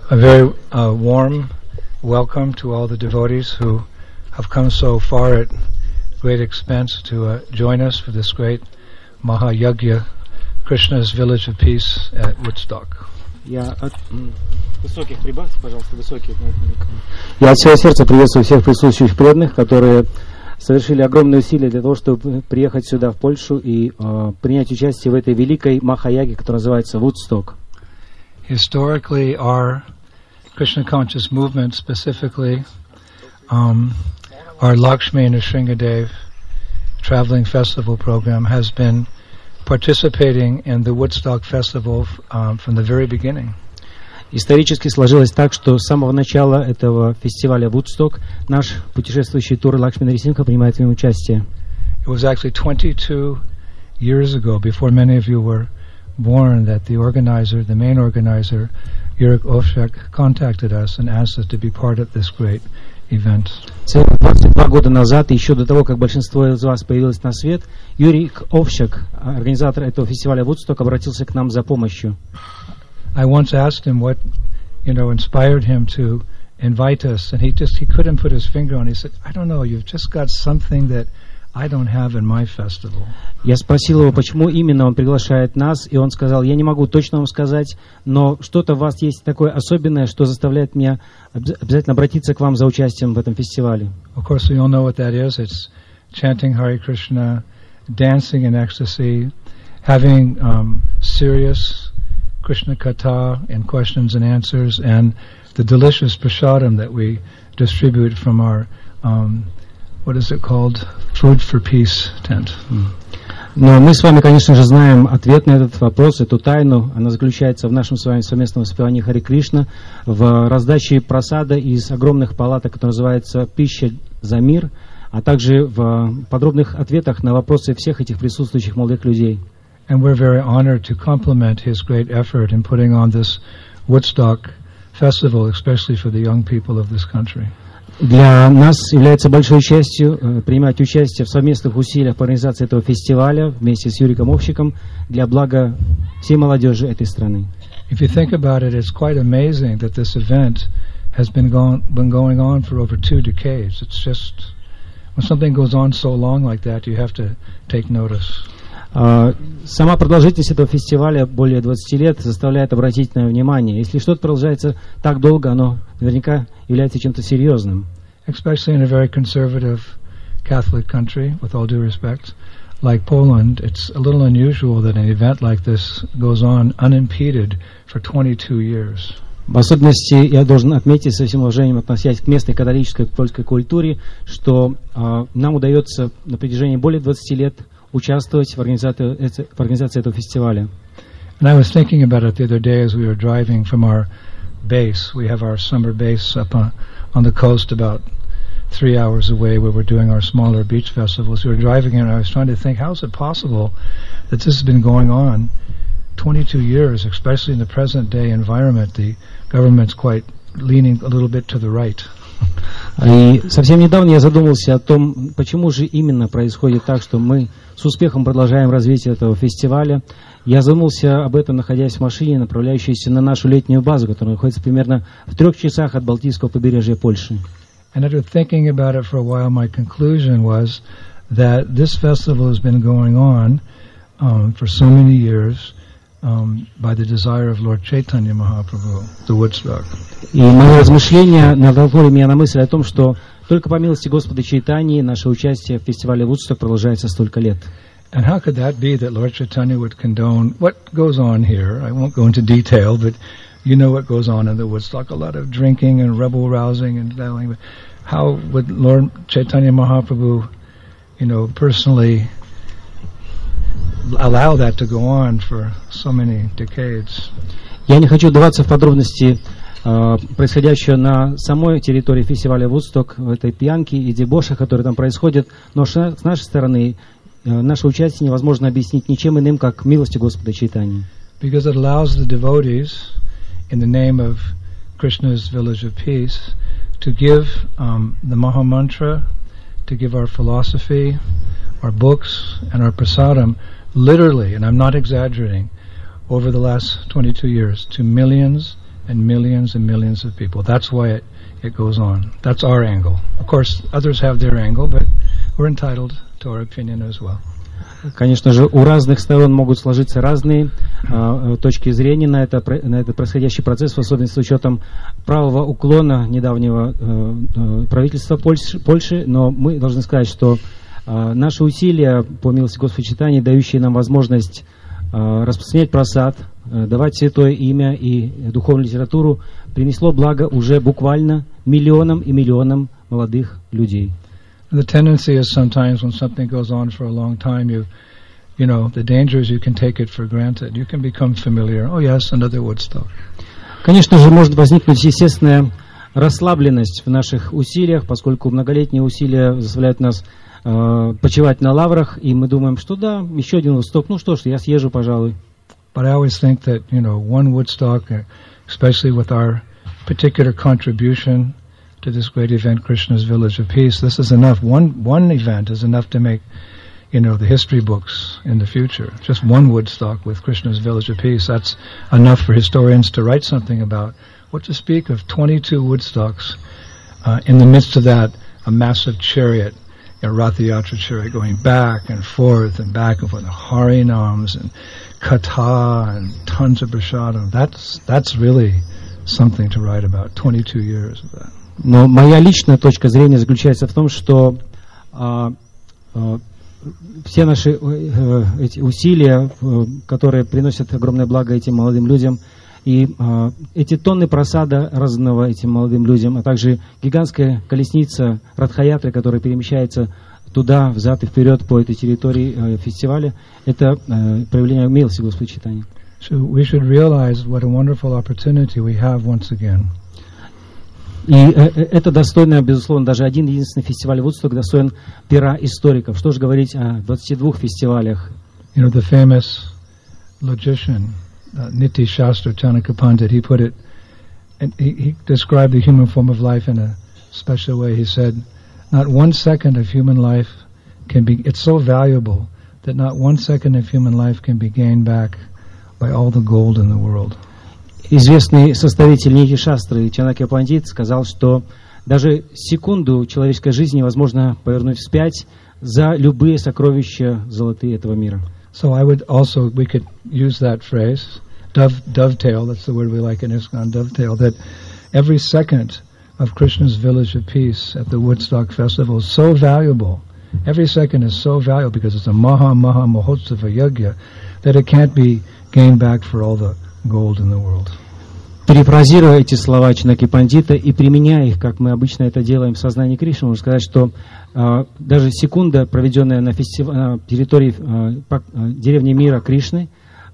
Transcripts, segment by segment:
A very warm welcome to all the devotees who have come so far at great expense to join us for this great Mahayagya, Krishna's Village of Peace at Woodstock. Я от всего сердца приветствую всех присутствующих преданных, которые совершили огромные усилия для того, чтобы приехать сюда, в Польшу, и принять участие в этой великой Махаяге, которая называется Woodstock. Historically, our Krishna conscious movement, specifically our Lakshmi and Nrsingadev traveling festival program, has been participating in the Woodstock festival from the very beginning. Исторически сложилось так, что с самого начала этого фестиваля Woodstock наш путешествующий тур Лакшми Нарисимха принимает в нем участие. It was actually 22 years ago, before many of you were born, that the organizer, the main organizer, Yurik Ovshak, contacted us and asked us to be part of this great event. 22 года назад, еще до того, как большинство из вас появилось на свет, Юрик Овшак, организатор этого фестиваля Woodstock, обратился к нам за помощью. I once asked him what, inspired him to invite us, and he couldn't put his finger on it. He said, "I don't know, you've just got something that I don't have in my festival." Я спросил его, почему именно он приглашает нас, и он сказал: я не могу точно вам сказать, но что-то у вас есть такое особенное, что заставляет меня обязательно обратиться к вам за участием в этом фестивале. Of course, we all know what that is. It's chanting Hare Krishna, dancing in ecstasy, having serious Krishna Katha and questions and answers, and the delicious prasadam that we distribute from our what is it called? Food for Peace tent. Но мы с вами, конечно же, знаем ответ на этот вопрос, эту тайну. Она заключается в нашем с вами совместном воспевании Харе Кришна, в раздаче прасада из огромных палаток, которая называется «Пища за мир», а также в подробных ответах на вопросы всех этих присутствующих молодых людей. And we're very honored to compliment his great effort in putting on this Woodstock festival, especially for the young people of this country. Для нас является большой честью принимать участие в совместных усилиях по организации этого фестиваля вместе с Юриком Овщиком для блага всей молодежи этой страны. If you think about it, it's quite amazing that this event has been going on for over 2 decades. It's just, when something goes on so long like that, you have to take notice. Сама продолжительность этого фестиваля более 20 лет заставляет обратить на внимание. Если что-то продолжается так долго, оно наверняка является чем-то серьезным. Especially in a very conservative Catholic country, with all due respect, like Poland, it's a little unusual that an event like this goes on unimpeded for 22 years. В особенности я должен отметить, со всем уважением относясь к местной католической польской культуре, что нам удается на протяжении более 20 лет участвовать в организации этого фестиваля. And I was thinking about it the other day as we were driving from our base. We have our summer base up on the coast about 3 hours away where we're doing our smaller beach festivals. We were driving here and I was trying to think, how is it possible that this has been going on 22 years, especially in the present day environment? The government's quite leaning a little bit to the right. И совсем недавно я задумался о том, почему же именно происходит так, что мы с успехом продолжаем развитие этого фестиваля. Я задумался об этом, находясь в машине, направляющейся на нашу летнюю базу, которая находится примерно в 3 часах от Балтийского побережья Польши. And after thinking about it for a while, my conclusion was that this festival has been going on for so many years by the desire of Lord Chaitanya Mahaprabhu, the Woodstock. И мои размышления натолкнули меня на мысль о том, что только по милости Господа Чайтаньи наше участие в фестивале Woodstock продолжается столько лет. And how could that be that Lord Chaitanya would condone what goes on here? I won't go into detail, but you know what goes on in the Woodstock, a lot of drinking and rebel rousing and battling. How would Lord Chaitanya Mahaprabhu, personally allow that to go on for so many decades? Я не хочу вдаваться в подробности происходящего на самой территории фестиваля Woodstock, в этой пьянке и дебошах, которые там происходят, но с нашей стороны наше участие невозможно объяснить ничем иным, как милостью Господа Чайтаньи. Because it allows the devotees, in the name of Krishna's Village of Peace, to give the Maha Mantra, to give our philosophy, our books, and our prasadam, literally, and I'm not exaggerating, over the last 22 years, to millions and millions of people. That's why it goes on. That's our angle. Of course, others have their angle, but we're entitled to our opinion as well. Конечно же, у разных сторон могут сложиться разные точки зрения на этот происходящий процесс, в особенности с учетом правого уклона недавнего правительства Польши. Но мы должны сказать, что наши усилия по милости Господа Читания, дающие нам возможность распространять просад, давать святое имя и духовную литературу, принесло благо уже буквально миллионам и миллионам молодых людей. The tendency is sometimes when something goes on for a long time, you know, the danger is you can take it for granted. You can become familiar. Oh yes, another Woodstock. Конечно же, может возникнуть естественная расслабленность в наших усилиях, поскольку многолетние усилия заставляют нас почивать на лаврах, и мы думаем, что да, еще один Woodstock, ну что ж, я съезжу, пожалуй. But I always think that, you know, one Woodstock, especially with our particular contribution to this great event, Krishna's Village of Peace, this is enough. One event is enough to make, you know, the history books in the future. Just one Woodstock with Krishna's Village of Peace, that's enough for historians to write something about. What to speak of 22 Woodstocks, in the midst of that, a massive chariot, a Ratha Yatra chariot going back and forth, the Harinams and Katha and tons of Prashadam. That's really something to write about, 22 years of that. Но моя личная точка зрения заключается в том, что все наши эти усилия, которые приносят огромное благо этим молодым людям, и эти тонны просада разного этим молодым людям, а также гигантская колесница Радха-ятры, которая перемещается туда, взад и вперед по этой территории фестиваля, это проявление милости Господа Читания. So we should realize what a wonderful opportunity we have once again. И это достойно, безусловно, даже один единственный фестиваль Woodstock достоин пера историков. Что же говорить о 22 фестивалях? You know, the famous logician, Niti Shastra Chanakya Pandit, he put it, and he described the human form of life in a special way. He said, not 1 second of human life can be, it's so valuable that not 1 second of human life can be gained back by all the gold in the world. Известный составитель Нити Шастры Чанакья Пандит сказал, что даже секунду человеческой жизни невозможно повернуть вспять за любые сокровища золотые этого мира. So we could use that phrase, dovetail, that's the word we like in ISKCON, dovetail, that every second of Krishna's Village of Peace at the Woodstock Festival is so valuable. Every second is so valuable because it's a Maha Mahotsava Yajna that it can't be gained back for all the gold in the world. Перефразируя эти слова Чанакьи Пандита и применяя их, как мы обычно это делаем в сознании Кришны, можно сказать, что даже секунда, проведенная на территории деревни мира Кришны,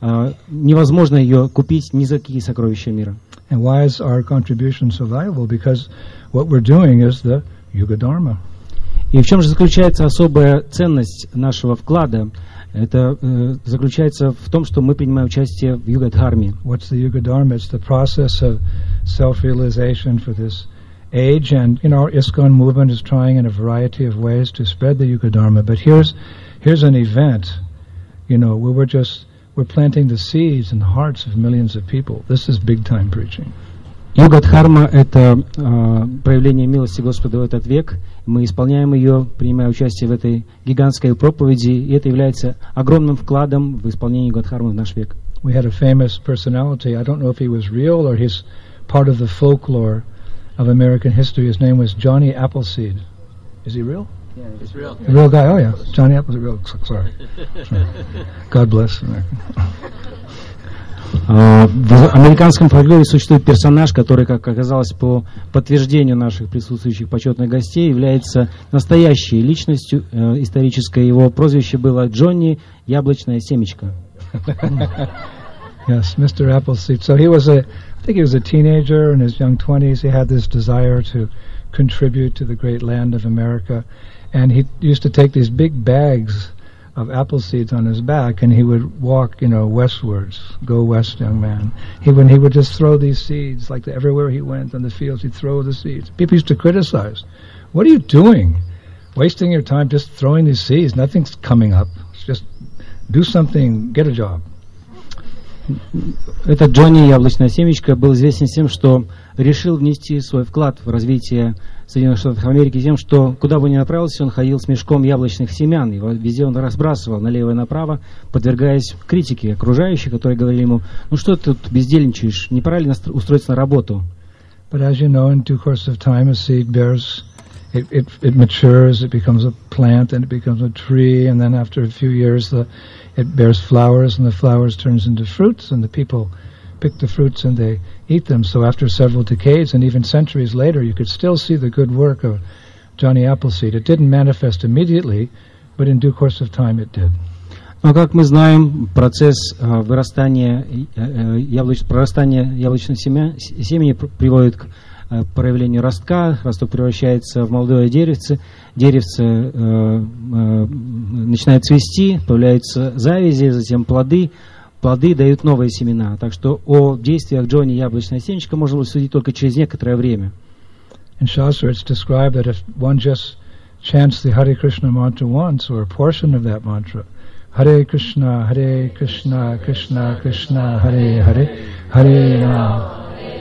невозможно ее купить ни за какие сокровища мира. And why is our contribution so valuable? Because what we're doing is the Yuga Dharma. И в чем же заключается особая ценность нашего вклада? Это заключается в том, что мы принимаем участие в Юга-дхарме. What's the Yuga Dharma? It's the process of self-realization for this age, and you know, our ISKCON movement is trying in a variety of ways to spread the Yuga Dharma. But here's an event, you know, where we're planting the seeds in the hearts of millions of people. This is big-time preaching. Юга-дхарма — это проявление милости Господа в этот век. Мы исполняем ее, принимая участие в этой гигантской проповеди, и это является огромным вкладом в исполнение Юга-дхармы в наш век. We had a famous personality. I don't know if he was real or he's part of the folklore of American history. His name was Johnny Appleseed. Is he real? Yeah, he's real. A real guy? Oh yeah, Johnny Appleseed. Real. Sorry. God bless America. В американском фольклоре существует персонаж, который, как оказалось по подтверждению наших присутствующих почетных гостей, является настоящей личностью исторической. Его прозвище было Джонни Яблочное семечко. Yes, Mr. Appleseed. So I think he was a teenager in his young 20s. He had this desire to contribute to the great land of America, and he used to take these big bags of apple seeds on his back, and he would walk, you know, westwards. Go west, young man. He would just throw these seeds, like everywhere he went on the fields, he'd throw the seeds. People used to criticize, "What are you doing? Wasting your time just throwing these seeds. Nothing's coming up. Just do something, get a job." Этот Джонни Яблочная семечка был известен тем, что решил внести свой вклад в развитие Соединенных Штатов Америки тем, что куда бы ни направился, он ходил с мешком яблочных семян, и везде он разбрасывал налево и направо, подвергаясь критике окружающих, которые говорили ему: ну что ты тут бездельничаешь, не пора ли устроиться на работу? But as you know, in due course of time, a seed bears, it matures, it becomes a plant, and it becomes a tree, and then after a few years, it bears flowers, and the flowers turns into fruits, and the people pick the fruits and they eat them. So after several decades and even centuries later, you could still see the good work of Johnny Appleseed. It didn't manifest immediately, but in due course of time, it did. Но, как мы знаем, процесс прорастания яблочных семени приводит к проявлению ростка, росток превращается в молодое деревце, деревце начинает цвести, появляются завязи, затем плоды дают новые семена. Так что о действиях Джонни Яблочная семечка можно было судить только через некоторое время. In Shastra it's described that if one just chants the Hare Krishna mantra once, or a portion of that mantra, Hare Krishna, Krishna Krishna, Hare Hare, Hare Rama,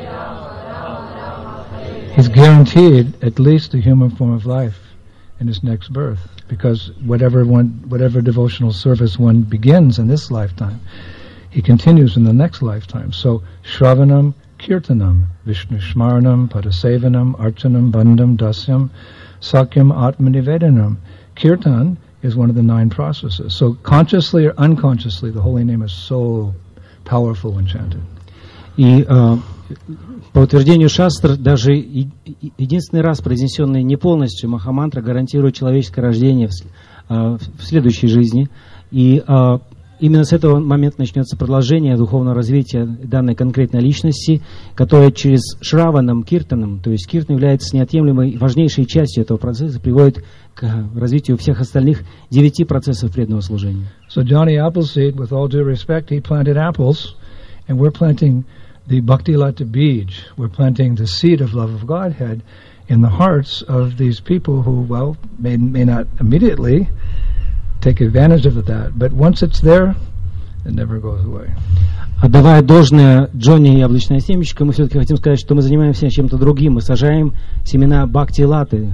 he's guaranteed at least a human form of life in his next birth, because whatever devotional service one begins in this lifetime, he continues in the next lifetime. So Shravanam, Kirtanam, Vishnu Shmaranam, Padasevanam, Archanam, Bandham, Dasyam, Sakyam, Atmanivedanam. Kirtan is one of the 9 processes. So consciously or unconsciously, the holy name is so powerful when chanted. И по утверждению шастр, даже единственный раз произнесенный не полностью Махамантра гарантирует человеческое рождение в следующей жизни. И именно с этого момента начнется продолжение духовного развития данной конкретной личности, которая через Шраванам, Киртаном, то есть Киртан является неотъемлемой, важнейшей частью этого процесса, приводит к развитию всех остальных 9 процессов преданного служения. So Johnny Appleseed, with all due respect, he planted apples, and we're planting the Bhakti Lata Bij. We're planting the seed of love of Godhead in the hearts of these people who, well, may not immediately take advantage of that, but once it's there, it never goes away. Отдавая должное Джонни Яблочная семечка, мы все-таки хотим сказать, что мы занимаемся чем-то другим. Мы сажаем семена Бхакти-латы,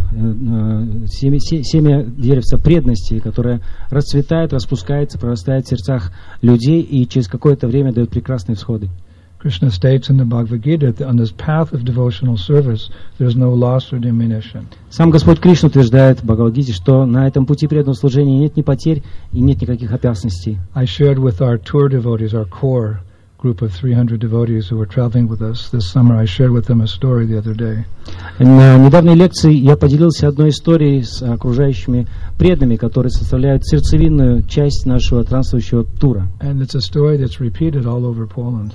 семя деревца преданности, которое расцветает, распускается, прорастает в сердцах людей и через какое-то время дает прекрасные всходы. Krishna states in the Bhagavad Gita that on this path of devotional service, there's no loss or diminution. Сам Господь Кришна утверждает в Бхагавад-гите, что на этом пути преданного служения нет ни потерь и нет никаких опасностей. I shared with our tour devotees, our core group of 300 devotees who were traveling with us this summer, I shared with them a story the other day. На недавней лекции я поделился одной историей с окружающими преданными, которые составляют сердцевинную часть нашего странствующего тура. And it's a story that's repeated all over Poland.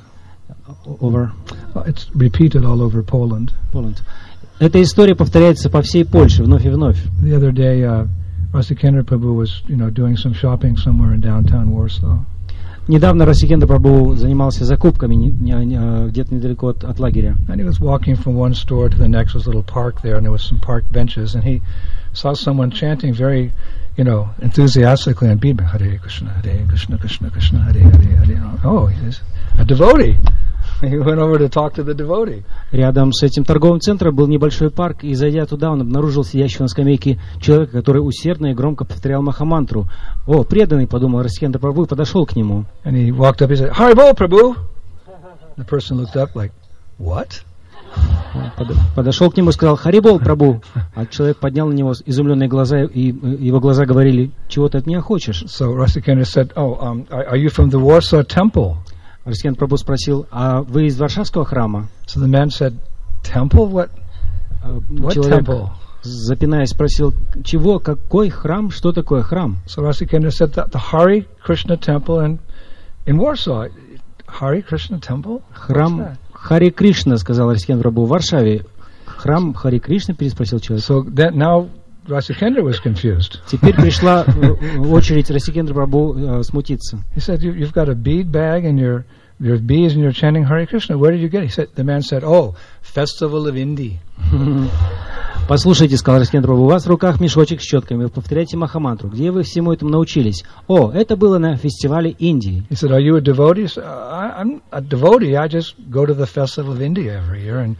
It's repeated all over Poland. Эта история повторяется по всей Польше вновь и вновь. The other day, Rasikendra Prabhu was, doing some shopping somewhere in downtown Warsaw. Недавно Расикендра Прабху занимался закупками где-то недалеко от лагеря. And he was walking from one store to the next. There was a little park there, and there was some park benches, and he saw someone chanting very, enthusiastically on beat, Hare Krishna, Krishna Krishna, Hare Hare. Oh, he's a devotee. He went over to talk to the devotee. Рядом с этим торговым центром был небольшой парк, и зайдя туда, он обнаружил сидящего на скамейке человека, который усердно и громко повторял Махамантру. О, преданный, подумал Расикендра Прабху, и подошел к нему. And he walked up, he said, Haribol, Prabhu. The person looked up like, what? Подошел к нему и сказал, Харибол, Прабху. А человек поднял на него изумленные глаза, и его глаза говорили, чего ты от меня хочешь? So Rasikendra said, are you from the Warsaw temple? Расикендра Прабху спросил, а вы из Варшавского храма? So the man said, temple? What человек, temple? Запинаясь, спросил, чего, какой храм, что такое храм? So Rasikendra said, the Hare Krishna temple in Warsaw. Hare Krishna temple? Храм Харе Кришна, сказал Расикендра Прабху, в Варшаве. Храм Харе Кришна, переспросил человек. So now Rasikendra was confused. Теперь пришла очередь Расикендра Прабху смутиться. He said, you've got a bead bag and your beads and you're chanting Hare Krishna. Where did you get it? The man said, Festival of Indy. Послушайте, сказал Раскендра Прабху, у вас в руках мешочек с четками, вы повторяете Махамантру. Где вы всему этому научились? О, это было на фестивале Индии. He said, are you a devotee? I'm a devotee. I just go to the festival of India every year and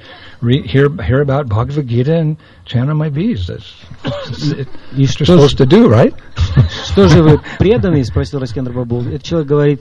hear about Bhagavad Gita and chant on my beads. That's you're supposed to do, right? Что же вы, преданный? Спросил Раскендра Прабху. Этот человек говорит,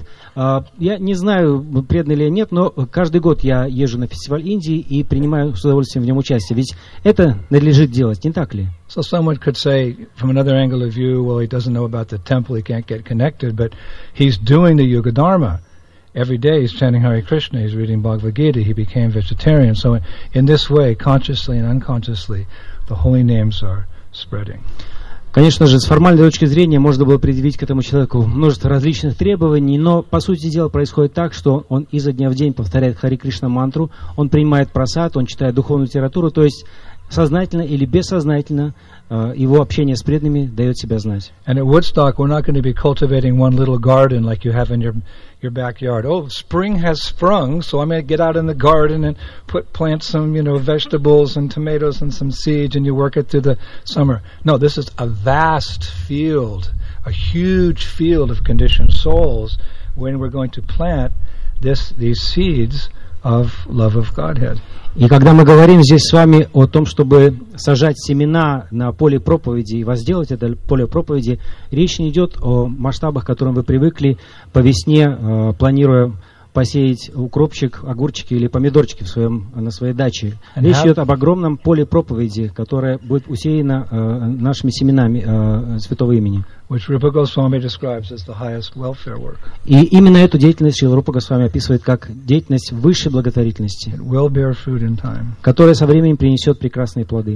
я не знаю, преданный или нет, но каждый год я езжу на фестиваль Индии и принимаю с удовольствием в нем участие. Ведь это надлежит делать, не так ли? So someone could say, from another angle of view, well, he doesn't know about the temple, he can't get connected, but he's doing the Yuga Dharma. Every day he's chanting Hare Krishna, he's reading Bhagavad Gita, he became vegetarian. So in this way, consciously and unconsciously, the holy names are spreading. Конечно же, с формальной точки зрения можно было предъявить к этому человеку множество различных требований, но по сути дела происходит так, что он изо дня в день повторяет Хари Кришна мантру, он принимает прасад, он читает духовную литературу, то есть сознательно или бессознательно его общение с преданными дает себя знать. And at Woodstock, we're not going to be cultivating one little garden like you have in your backyard. Oh, spring has sprung, so I'm going to get out in the garden and plant some, vegetables and tomatoes and some seeds, and you work it through the summer. No, this is a vast field, a huge field of conditioned souls, when we're going to plant these seeds of love of Godhead. И когда мы говорим здесь с вами о том, чтобы сажать семена на поле проповеди и возделать это поле проповеди, речь не идет о масштабах, к которым вы привыкли по весне, планируя посеять укропчик, огурчики или помидорчики на своей даче. Речь идет об огромном поле проповеди, которое будет усеяно нашими семенами святого имени. Which Rupa Goswami describes as the highest welfare work. И именно эту деятельность Шрила Рупа Госвами описывает как деятельность высшей благотворительности, It will bear fruit in time. которая со временем принесет прекрасные плоды.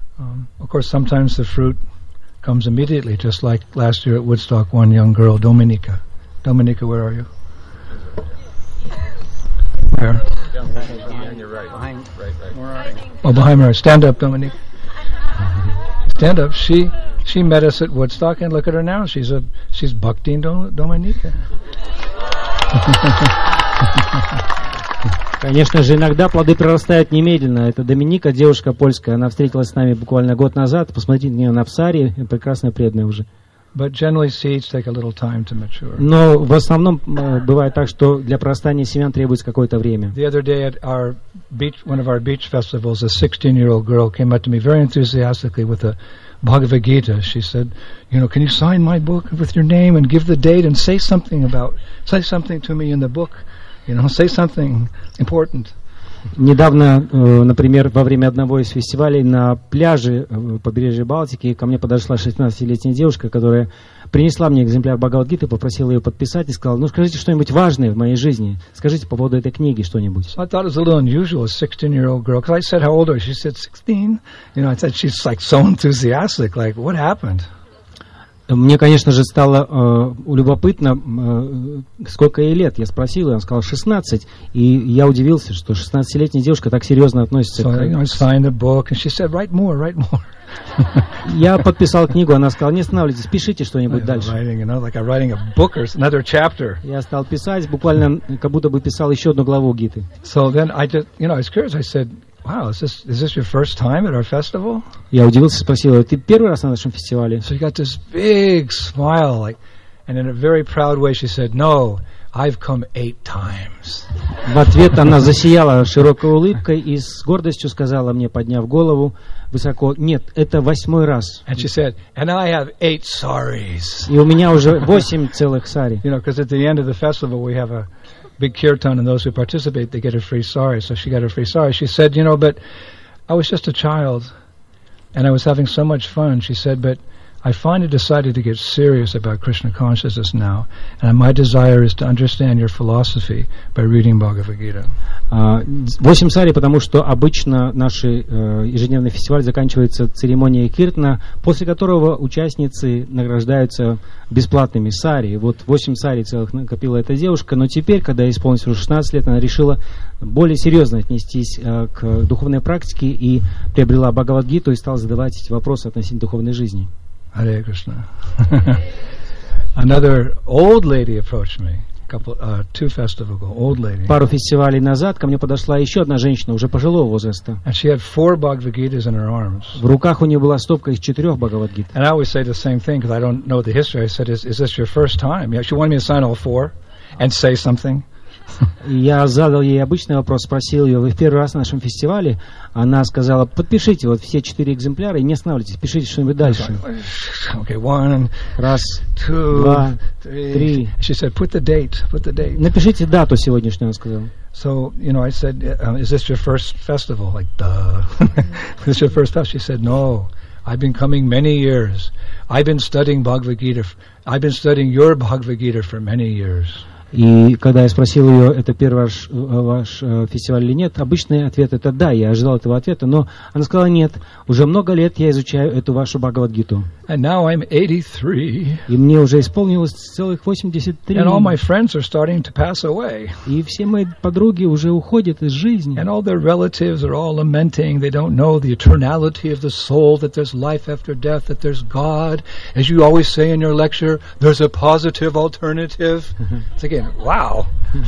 Of course, sometimes the fruit comes immediately, just like last year at Woodstock, one young girl, Dominika. Dominika, where are you? Where? On your right. Right. Oh, behind her. Stand up, Dominika. Stand up. She met us at Woodstock, and look at her now. She's Bhakti Dominika. Конечно же, иногда плоды прорастают немедленно. Это Доминика, девушка польская. Она встретилась с нами буквально год назад. Посмотрите на нее на псаре. Прекрасная, преданная уже. But generally, seeds take a little time to mature. Но в основном бывает так, что для прорастания семян требуется какое-то время. The other day at one of our beach festivals, a 16-year-old girl came up to me very enthusiastically with a Bhagavad Gita. She said, can you sign my book with your name and give the date and say something to me in the book? Say something important. Недавно, например, во время одного из фестивалей на пляже побережья Балтики ко мне подошла 16-летняя девушка, которая принесла мне экземпляр Бхагавад-гиты, попросила ее подписать и сказала, скажите что-нибудь важное в моей жизни, скажите по поводу этой книги что-нибудь. I thought it was a little unusual, a 16-year-old girl, because I said, how old are you? She said, 16. I said, she's like so enthusiastic, like, what happened? Мне, конечно же, стало любопытно, сколько ей лет. Я спросил, и она сказала 16. И я удивился, что 16-летняя девушка так серьезно относится к... I signed the book, and she said, write more. Я подписал книгу, она сказала, не останавливайтесь, пишите что-нибудь дальше. Я стал писать, буквально как будто бы писал еще одну главу Гиты. So then I just, I was curious. I said, wow, is this your first time at our festival? Я удивился, спросил, ты первый раз на нашем фестивале? So she got this big smile, and in a very proud way she said, no, I've come 8 times. В ответ она засияла широкой улыбкой и с гордостью сказала мне, подняв голову высоко, нет, это 8-й раз. And she said, and I have 8 saris. И у меня уже 8 целых сари. Because at the end of the festival we have a big kirtan, and those who participate, they get a free sari. So she got a free sari. She said, but I was just a child, and I was having so much fun. She said, but I finally decided to get serious about Krishna consciousness now, and my desire is to understand your philosophy by reading Bhagavad Gita. 8 сари, потому что обычно наш ежедневный фестиваль заканчивается церемонией киртана, после которого участницы награждаются бесплатными сари. Вот 8 сари целых накопила эта девушка, но теперь, когда ей исполнилось уже 16 лет, она решила более серьезно отнестись к духовной практике и приобрела Бхагавад-гиту и стала задавать эти вопросы относительно духовной жизни. Hare Krishna. Another old lady approached me. two festivals ago, old lady. Пару фестивалей назад ко мне подошла еще одна женщина, уже пожилого возраста. And she had 4 Bhagavad Gitas in her arms. В руках у нее была стопка из 4 Бхагавад-гит. And I always say the same thing because I don't know the history. I said, is this your first time? Yeah, she wanted me to sign all 4 and say something. И я задал ей обычный вопрос, спросил ее: вы в первый раз на нашем фестивале? Она сказала: подпишите вот все 4 экземпляра и не останавливайтесь, пишите что-нибудь дальше. Okay, 1, Раз, 2, два, 3. три. She said, put the date. Напишите дату сегодняшнюю, она сказала. So, I said, is this your first festival? Like, duh. Is this your first festival? She said, no. I've been coming many years. I've been studying Bhagavad Gita. I've been studying your Bhagavad Gita for many years. И когда я спросил ее, это первый ваш фестиваль или нет, обычный ответ это да, я ожидал этого ответа, но она сказала: нет, уже много лет я изучаю эту вашу Бхагавад-гиту. And now I'm 83. И мне уже исполнилось целых 83. And all my friends are starting to pass away. И все мои подруги уже уходят из жизни. And all their relatives are all lamenting. They don't know the eternality of the soul, that there's life after death, that there's God. As you always say in your lecture, there's a positive alternative. It's again, wow.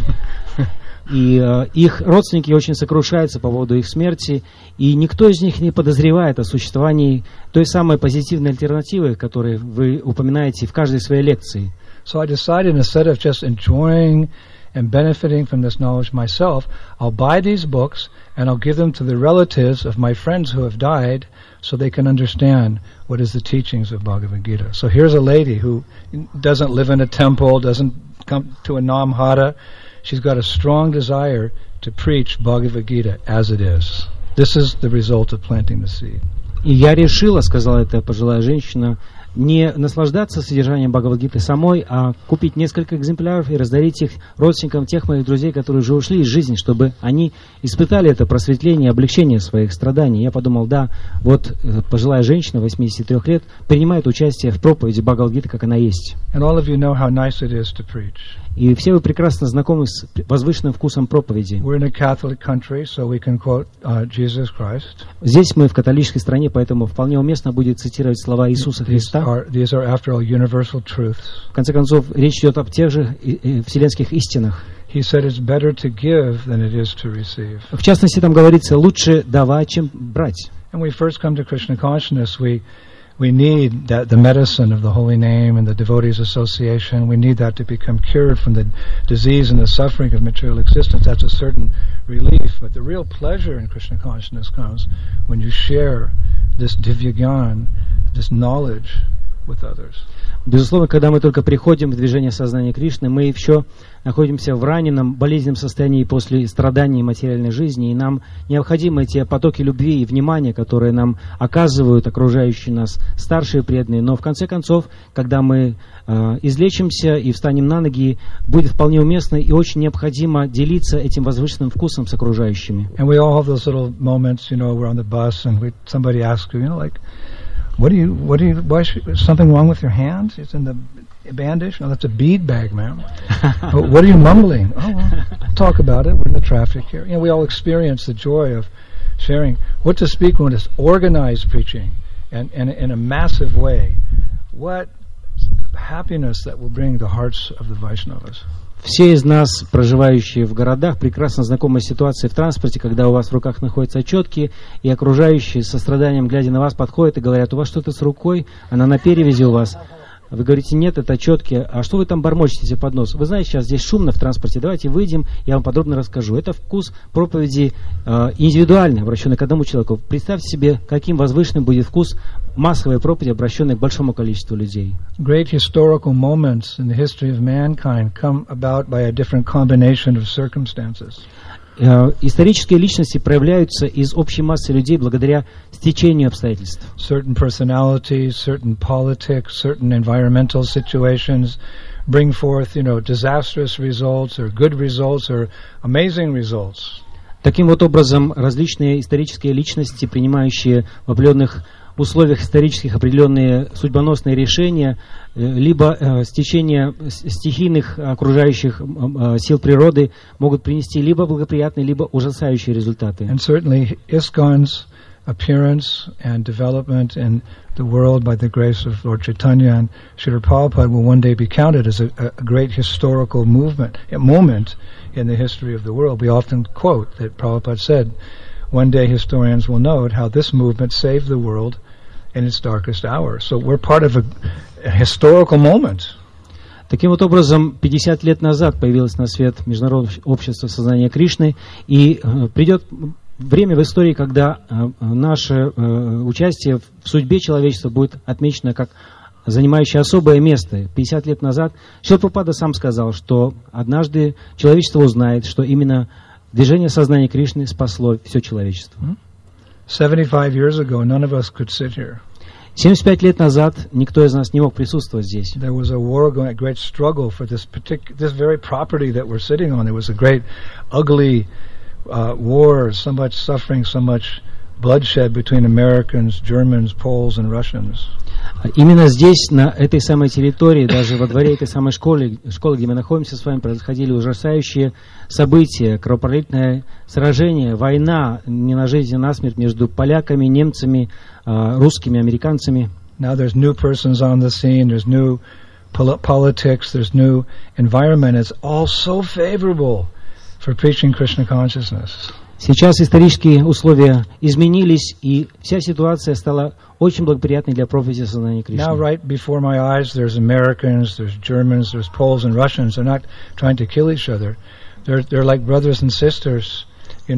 И их родственники очень сокрушаются по поводу их смерти, и никто из них не подозревает о существовании той самой позитивной альтернативы, которую вы упоминаете в каждой своей лекции. So I decided, instead of just enjoying and benefiting from this knowledge myself, I'll buy these books and I'll give them to the relatives of my friends who have died so they can understand what is the teachings of Bhagavad Gita. So here's a lady who doesn't live in a temple, doesn't come to a Namhara. She's got a strong desire to preach Bhagavad Gita as it is. This is the result of planting the seed. И я решила, сказала эта пожилая женщина, не наслаждаться содержанием Бхагавад-гиты самой, а купить несколько экземпляров и раздарить их родственникам тех моих друзей, которые уже ушли из жизни, чтобы они испытали это просветление, облегчение своих страданий. Я подумал, да, вот пожилая женщина, 83 лет, принимает участие в проповеди Бхагавад-гиты, как она есть. And all of you know how nice it is to preach. И все вы прекрасно знакомы с возвышенным вкусом проповеди. We're in a Catholic country, so we can quote Jesus Christ. Здесь мы в католической стране, поэтому вполне уместно будет цитировать слова Иисуса Христа. These are, after all, universal truths. В конце концов, речь идет об тех же вселенских истинах. He said it's better to give than it is to receive. В частности, там говорится, лучше давать, чем брать. And we first come to Krishna consciousness, we need that the medicine of the holy name and the devotees association. We need that to become cured from the disease and the suffering of material existence. That's a certain relief. But the real pleasure in Krishna consciousness comes when you share this divyagyan, this knowledge with others. Безусловно, когда мы только приходим в движение сознания Кришны, мы еще находимся в раненом, болезненном состоянии после страданий материальной жизни, и нам необходимы те потоки любви и внимания, которые нам оказывают окружающие нас старшие преданные. Но в конце концов, когда мы излечимся и встанем на ноги, будет вполне уместно и очень необходимо делиться этим возвышенным вкусом с окружающими. And we all have those little moments, we're on the bus and somebody asks you, like, why is something wrong with your hands? It's in the bandage? No, that's a bead bag, ma'am. What are you mumbling? Oh, well, talk about it. We're in the traffic here. We all experience the joy of sharing. What to speak when it's organized preaching and in a massive way. What happiness that will bring the hearts of the Vaishnavas. Все из нас, проживающие в городах, прекрасно знакомы с ситуацией в транспорте, когда у вас в руках находятся четки, и окружающие со страданием, глядя на вас, подходят и говорят: у вас что-то с рукой, она на перевязи у вас. Вы говорите: нет, это четки. А что вы там бормочете себе под нос? Вы знаете, сейчас здесь шумно в транспорте, давайте выйдем, я вам подробно расскажу. Это вкус проповеди индивидуальный, обращенный к одному человеку. Представьте себе, каким возвышенным будет вкус массовой проповеди, обращенной к большому количеству людей. Great historical moments in the history of mankind come about by a different combination of circumstances. Исторические личности проявляются из общей массы людей благодаря стечению обстоятельств. Certain personalities, certain politics, certain environmental situations bring forth, disastrous results or good results or amazing results. Таким вот образом, различные исторические личности, принимающие в определенных условиях исторических определенные судьбоносные решения, либо стечение стихийных окружающих сил природы, могут принести либо благоприятные, либо ужасающие результаты. And certainly ISKCON's appearance and development in the world by the grace of Lord Chaitanya and Srila Prabhupada will one day be counted as a great historical moment in the history of the world. We often quote that Prabhupada said, one day historians will note how this movement saved the world in its darkest hour. So we're part of a historical moment. Таким вот образом, 50 лет назад появилось на свет Международное общество сознания Кришны, и придет время в истории, когда наше участие в судьбе человечества будет отмечено как занимающее особое место. 50 лет назад Шрила Прабхупада сам сказал, что однажды человечество узнает, что именно движение сознания Кришны спасло все человечество. 75 years ago, none of us could sit here. 75 лет назад никто из нас не мог присутствовать здесь. There was a war going, a great struggle for this very property that we're sitting on. There was a great, ugly war, so much suffering, so much bloodshed between Americans, Germans, Poles and Russians. Именно здесь, на этой самой территории, даже во дворе этой самой школы, где мы находимся с вами, происходили ужасающие события, кровопролитное сражение, война не на жизнь, а на смерть между поляками, немцами, русскими, американцами. Now there's new persons on the scene, there's new politics, there's new environment. It's all so favorable for preaching Krishna consciousness. Сейчас исторические условия изменились, и вся ситуация стала очень благоприятной для проповеди сознания Кришны. Now, right before my eyes, there's Americans, there's Germans, there's Poles and Russians. They're not trying to kill each other. They're like brothers and sisters,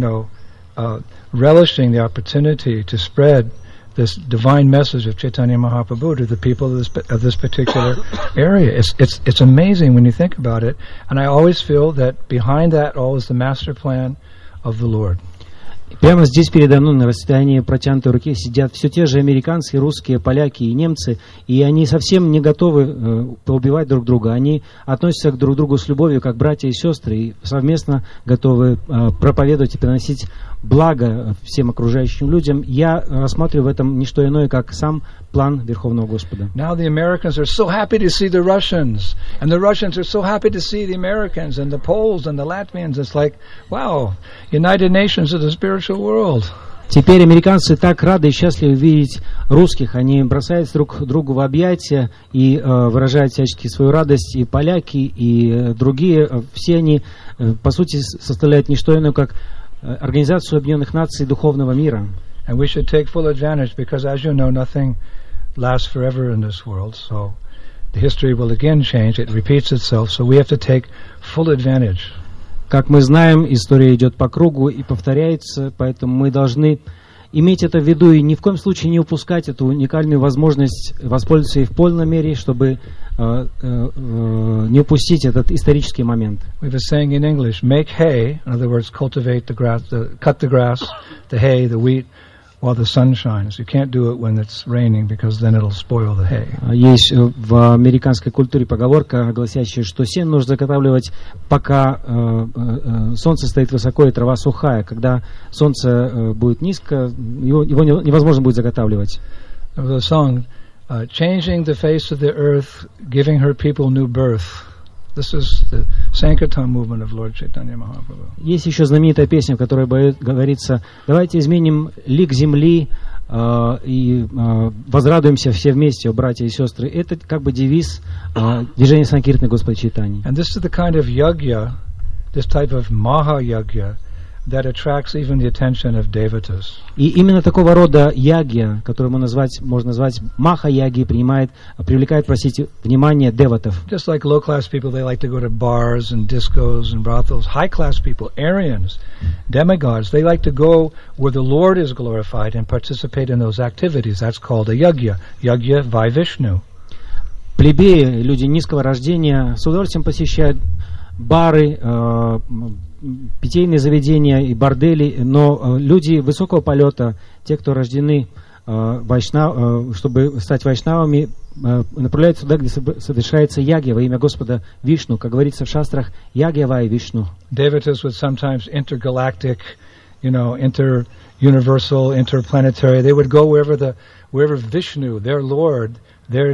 relishing the opportunity to spread this divine message of Chaitanya Mahaprabhu to the people of this particular area. It's amazing when you think about it, and I always feel that behind that all is the master plan of the Lord. Прямо здесь передо мной на расстоянии протянутой руки сидят все те же американцы, русские, поляки и немцы, и они совсем не готовы поубивать друг друга. Они относятся друг к другу с любовью, как братья и сестры, и совместно готовы проповедовать и приносить благо всем окружающим людям. Я рассматриваю в этом не что иное, как сам план Верховного Господа. Now the Americans are so happy to see the Russians, and the Russians are so happy to see the Americans, and the Poles and the Latvians. It's like, wow, United Nations of the spiritual world. Теперь американцы так рады и счастливы видеть русских. Они бросаются друг другу в объятия и выражают всячески свою радость. И поляки, и другие, все они, по сути, составляют не что иное, как Организацию Объединенных Наций Духовного Мира. And we should take full advantage because, as you know, nothing lasts forever in this world. So the history will again change. It repeats itself. So we have to take full advantage. Как мы знаем, история идет по кругу и повторяется, поэтому мы должны иметь это в виду и ни в коем случае не упускать эту уникальную возможность воспользоваться ей в полной мере, чтобы не упустить этот исторический момент. We were saying in English, make hay, in other words, cultivate the grass, cut the grass, the hay, the wheat, while the sun shines. You can't do it when it's raining because then it'll spoil the hay. Есть в американской культуре поговорка, гласящая, что сено нужно заготавливать, пока солнце стоит высоко и трава сухая. Когда солнце будет низко, его невозможно будет заготавливать. There was a song, changing the face of the earth, giving her people new birth. This is the Sankirtan movement of Lord Chaitanya Mahaprabhu. Есть еще знаменитая песня, в которой говорится: давайте изменим лик земли и возрадуемся все вместе, братья и сестры. Это как бы девиз движения Санкиртаны Господа Чайтаньи. And this is the kind of yagya, this type of maha yagya, that attracts even the attention of devatas. И именно такого рода ягья, который можно назвать маха-ягьей, привлекает, внимание деватов. Just like low-class people, they like to go to bars and discos and brothels. High-class people, Aryans, demigods, they like to go where the Lord is glorified and participate in those activities. That's called a yagya. Yagya vai Vishnu. Плебеи, люди низкого рождения, с удовольствием посещают бары, питейные заведения и бордели, но люди высокого полета, те, кто рождены чтобы стать вайшнавами, направляются туда, где совершается ягья во имя Господа Вишну, как говорится в шастрах, ягья вай Вишну. Devatas would sometimes intergalactic, inter-universal, interplanetary. They would go wherever Vishnu, their Lord, their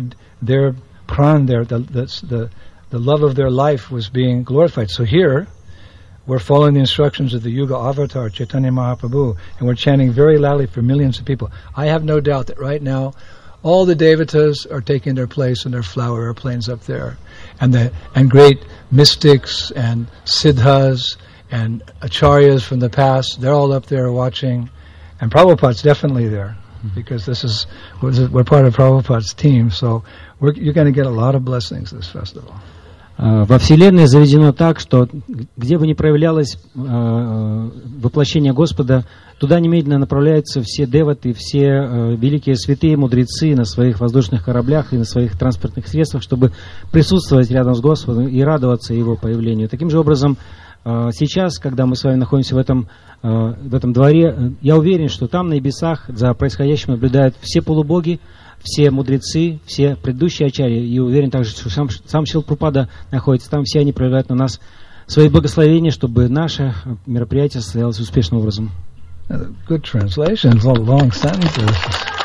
pran, the love of their life was being glorified. So here, we're following the instructions of the Yuga Avatar, Chaitanya Mahaprabhu, and we're chanting very loudly for millions of people. I have no doubt that right now, all the devatas are taking their place in their flower airplanes up there, and great mystics and siddhas and acharyas from the past, they're all up there watching, and Prabhupada's definitely there, because we're part of Prabhupada's team, so you're going to get a lot of blessings this festival. Во Вселенной заведено так, что где бы ни проявлялось воплощение Господа, туда немедленно направляются все деваты, все великие святые мудрецы на своих воздушных кораблях и на своих транспортных средствах, чтобы присутствовать рядом с Господом и радоваться Его появлению. Таким же образом, сейчас, когда мы с вами находимся в этом дворе, я уверен, что там на небесах за происходящим наблюдают все полубоги, все мудрецы, все предыдущие ачарьи, и уверен также, что сам Шрила Прабхупада находится там, все они проявляют на нас свои благословения, чтобы наше мероприятие состоялось успешным образом. Good translations, all long sentences.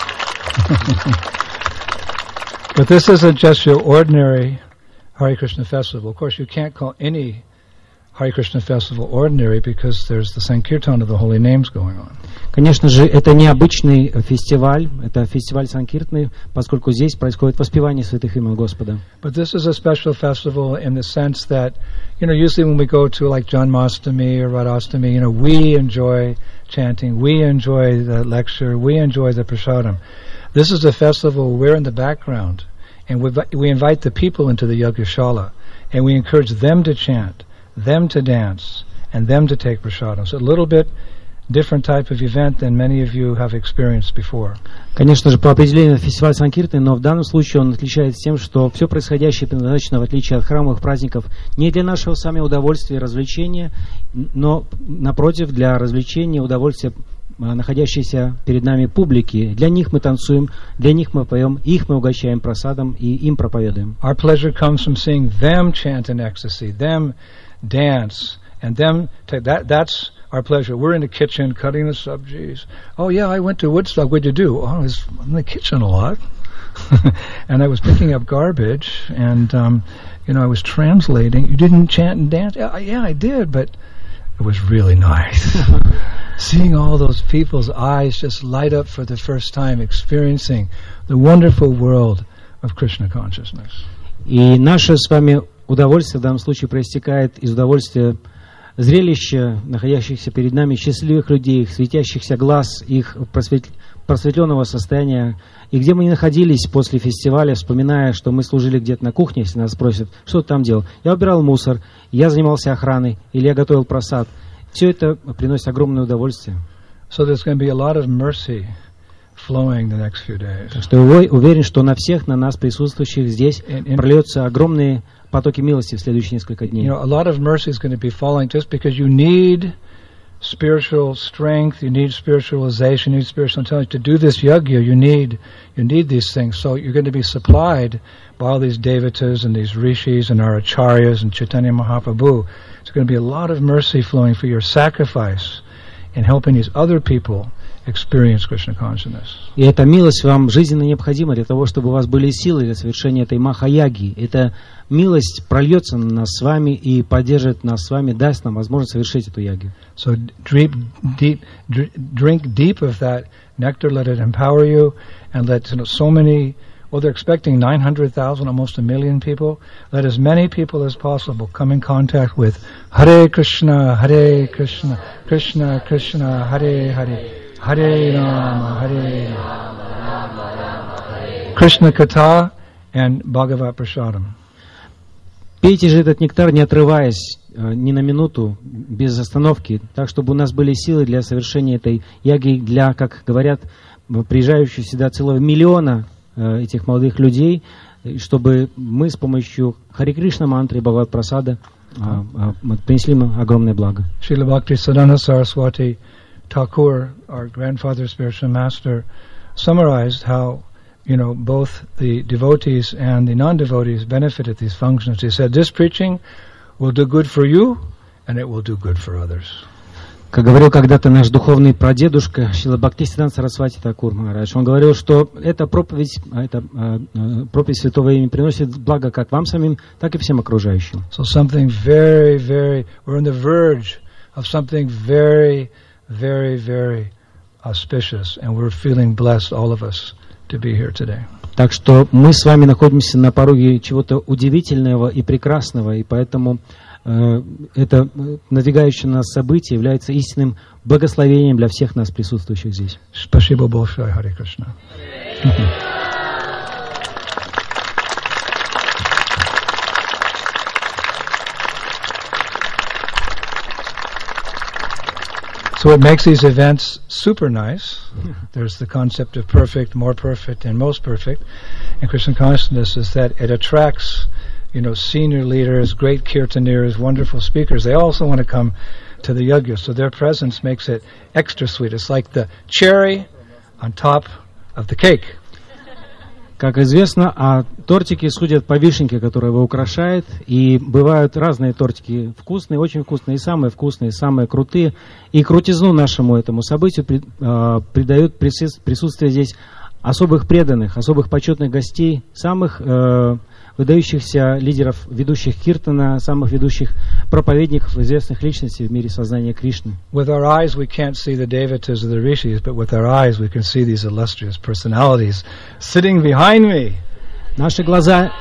But this isn't just your ordinary Hare Krishna festival. Of course, you can't call any Hare Krishna festival ordinary because there's the Sankirtan of the holy names going on. Конечно же, это не обычный фестиваль, это фестиваль Санкиртны, поскольку здесь происходит воспевание святых имен Господа. But this is a special festival in the sense that, usually when we go to like Janmashtami or Radhastami, we enjoy chanting, we enjoy the lecture, we enjoy the prasadam. This is a festival where we're in the background, and we invite the people into the Yagashala, and we encourage them to chant, them to dance, and them to take prasadam. So a little bit different type of event than many of you have experienced before. Конечно же, по определению фестиваль Санкиртны, но в данном случае он отличается тем, что все происходящее предназначено, в отличие от храмовых праздников, не для нашего самого удовольствия и развлечения, но, напротив, для развлечения и удовольствия находящейся перед нами публики. Для них мы танцуем, для них мы поем, их мы угощаем просадом и им проповедуем. Our pleasure comes from seeing them chant in ecstasy, them dance, and them that's our pleasure. We're in the kitchen cutting the sabjis. Oh yeah, I went to Woodstock. What'd you do? Oh, I was in the kitchen a lot. And I was picking up garbage, and I was translating. You didn't chant and dance? Yeah, I did, but it was really nice. Seeing all those people's eyes just light up for the first time, experiencing the wonderful world of Krishna consciousness. И наше с вами удовольствие в данном случае проистекает из удовольствия зрелища, находящихся перед нами счастливых людей, их светящихся глаз, их просветленного состояния. И где мы ни находились после фестиваля, вспоминая, что мы служили где-то на кухне, если нас спросят, что ты там делал? Я убирал мусор, я занимался охраной, или я готовил просад. Все это приносит огромное удовольствие. So there's going to be a lot of mercy flowing the next few days. Так что я уверен, что на всех, на нас присутствующих здесь прольется огромные потоки милости в следующие несколько дней. A lot of mercy is going to be falling just because you need spiritual strength, you need spiritualization, you need spiritual intelligence to do this yajna. You need these things. So you're going to be supplied by all these devatas and these rishis and our acharyas and Chaitanya Mahaprabhu. There's going to be a lot of mercy flowing for your sacrifice in helping these other people experience Krishna consciousness. И эта милость вам жизненно необходима для того, чтобы у вас были силы для совершения этой маха-яги. Эта милость прольется на нас с вами и поддержит нас с вами, даст нам возможность совершить эту ягу. So drink deep of that nectar, let it empower you, and let so many. Well, they're expecting 900,000, almost 1 million people. Let as many people as possible come in contact with Hare Krishna, Krishna Krishna, Hare Hare, Hare Rama, Hare Rama, Krishna Katha and Bhagavat Prasadam. Пейте же этот нектар, не отрываясь ни на минуту, без остановки, так, чтобы у нас были силы для совершения этой яги, для, как говорят, приезжающих сюда целого миллиона этих молодых людей, чтобы мы с помощью Харе Кришна мантры и Бхагават Прасада принесли им огромное благо. Srila Bhaktisiddhanta Saraswati Thakur, our grandfather spiritual master, summarized how both the devotees and the non-devotees benefited these functions. He said, this preaching will do good for you and it will do good for others. Как говорил когда-то наш духовный прадедушка Шрила Бхактисиданта Сарасвати Такур Махарадж, он говорил, что эта проповедь Святого Имени приносит благо как вам самим, так и всем окружающим. So something very, very, we're on the verge of something very, very, very auspicious, and we're feeling blessed, all of us, to be here today. Так что мы с вами находимся на пороге чего-то удивительного и прекрасного, и поэтому это надвигающее на нас событие является истинным благословением для всех нас, присутствующих здесь. Спасибо большое, Харе Кришна. So what makes these events super nice, there's the concept of perfect, more perfect, and most perfect in Krishna consciousness, is that it attracts, senior leaders, great kirtaniers, wonderful speakers. They also want to come to the yajna, so their presence makes it extra sweet. It's like the cherry on top of the cake. Как известно, тортики судят по вишенке, которая его украшает, и бывают разные тортики, вкусные, очень вкусные, и самые крутые. И крутизну нашему этому событию придают присутствие здесь особых преданных, особых почетных гостей, самых выдающихся лидеров, ведущих киртана, самых ведущих проповедников, известных личностей в мире сознания Кришны. With our eyes we can't see the devatas or the rishis, but with our eyes we can see these illustrious personalities sitting behind me. Наши глаза...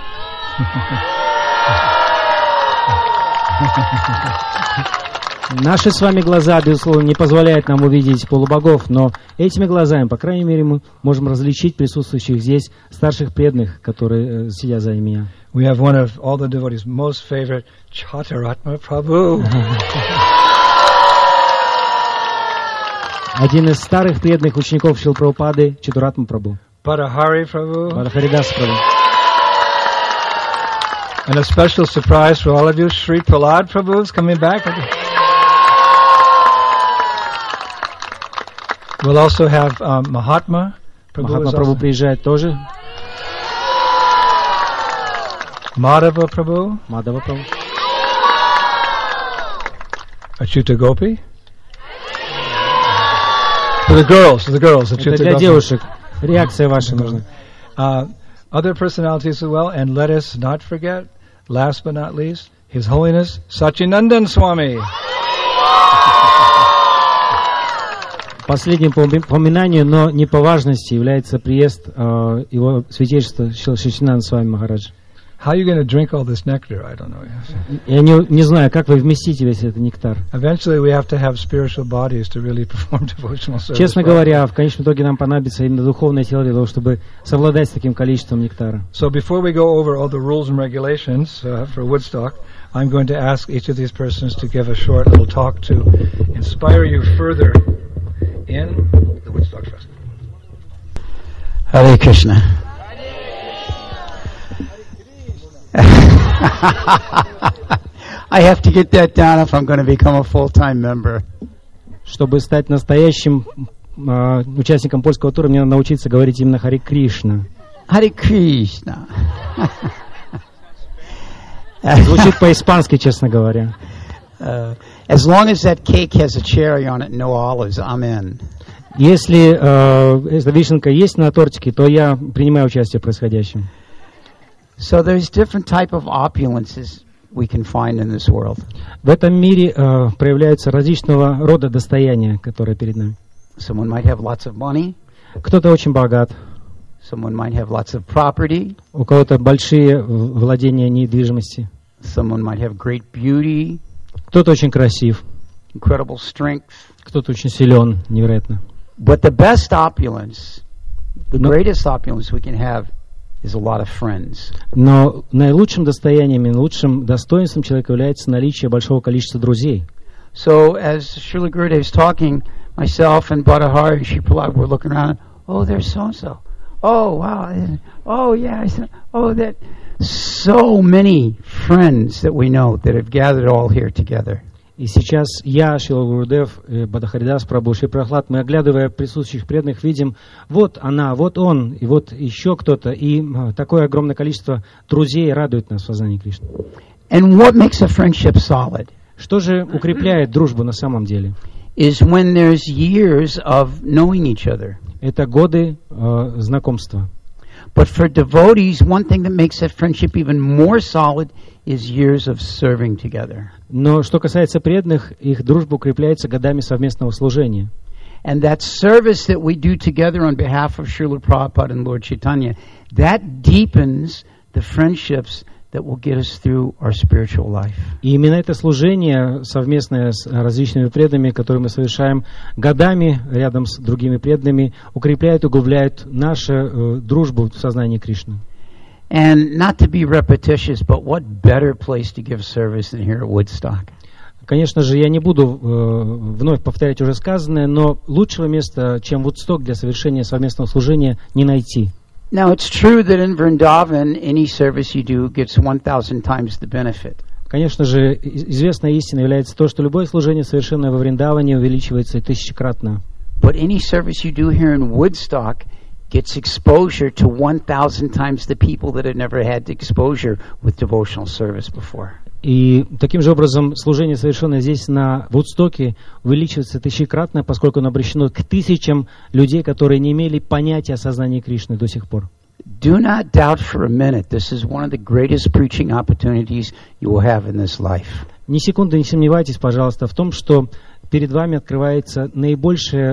Наши с вами глаза, безусловно, не позволяют нам увидеть полубогов, но этими глазами, по крайней мере, мы можем различить присутствующих здесь старших преданных, которые сидят за меня. We have one of all the devotees' most favorite, Chataratma Prabhu. Один из старых преданных учеников Шрила Прабхупады, Чатуратма Прабху. Bhattahari Prabhu. Бхаттахаридас Прабху. And a special surprise for all of you, Sri Prahlad Prabhu is coming back. We'll also have Mahatma Prabhu. Махатма Прабху приезжает тоже. Madhava Prabhu. Мадхава Прабху. Achyuta Gopi. For the girls. Это для девушек. Реакция ваша нужна. Other personalities as well, and let us not forget, last but not least, His Holiness Sachinandan Swami. Последним по упоминанию, но не по важности, является приезд его святейшества Сачинананда Свами Махараджа. How are you going to drink all this nectar? I don't know. Я не знаю, как вы вместите весь этот нектар. Eventually we have to have spiritual bodies to really perform devotional service. Честно говоря, в конечном итоге нам понадобится именно духовное тело для того, чтобы совладать с таким количеством нектара. So before we go over all the rules and regulations for Woodstock, I'm going to ask each of these persons to give a short little talk to inspire you further in the Woodstock Festival. Hare Krishna. I have to get that down if I'm going to become a full-time member. Чтобы стать настоящим участником польского тура, мне надо научиться говорить именно Харе Кришна. Hare Krishna. Звучит по-испански, честно говоря. As long as that cake has a cherry on it and no olives, I'm in. Если эта вишенка есть на тортике, то я принимаю участие в происходящем. So there's different type of opulences we can find in this world. В этом мире проявляются различного рода достояния, которые перед нами. Someone might have lots of money. Кто-то очень богат. Someone might have lots of property. У кого-то большие владения недвижимости. Someone might have great beauty. Кто-то очень красив. Incredible strength. Кто-то очень силен, невероятно. But the best opulence, the greatest opulence we can have is a lot of friends. Но наилучшим достоянием и наилучшим достоинством человека является наличие большого количества друзей. So as Srila Gurudev is talking, myself and Bhattahari and Sri Prahlad were looking around. Oh, there's so-and-so. Oh, wow. Oh, yeah. Oh, that. So many friends that we know that have gathered all here together. И сейчас я, Шрила Гурудев, Бхаттахаридас Прабху, Шри Прахлад, мы, оглядывая присутствующих преданных, видим, вот она, вот он, и вот еще кто-то, и такое огромное количество друзей радует нас в сознании Кришны. And what makes a friendship solid? Что же укрепляет дружбу на самом деле? is when there's years of knowing each other. Это годы знакомства. But for devotees, one thing that makes that friendship even more solid is years of serving together. Но что касается преданных, их дружба укрепляется годами совместного служения. And that service that we do together on behalf of Srila Prabhupada and Lord Chaitanya, that deepens the friendships that will get us through our spiritual life. И именно это служение, совместное с различными преданными, которое мы совершаем годами рядом с другими преданными, укрепляет и углубляет нашу дружбу в сознании Кришны. And not to be repetitious, but what better place to give service than here at Woodstock? Конечно же, я не буду вновь повторять уже сказанное, но лучшего места, чем Вудсток, для совершения совместного служения не найти. Now, it's true that in Vrindavan, any service you do gets 1,000 times the benefit. Конечно же, известной истиной является то, что любое служение, совершенное во Вриндаване, увеличивается тысячекратно. But any service you do here in Woodstock gets exposure to 1,000 times the people that have never had exposure with devotional service before. И таким же образом служение, совершенное здесь на Вудстоке, увеличивается тысячекратно, поскольку оно обращено к тысячам людей, которые не имели понятия о сознании Кришны до сих пор. Do not doubt for a minute. This is one of the greatest preaching opportunities you will have in this life. Ни секунды не сомневайтесь, пожалуйста, в том, что перед вами открывается наибольшая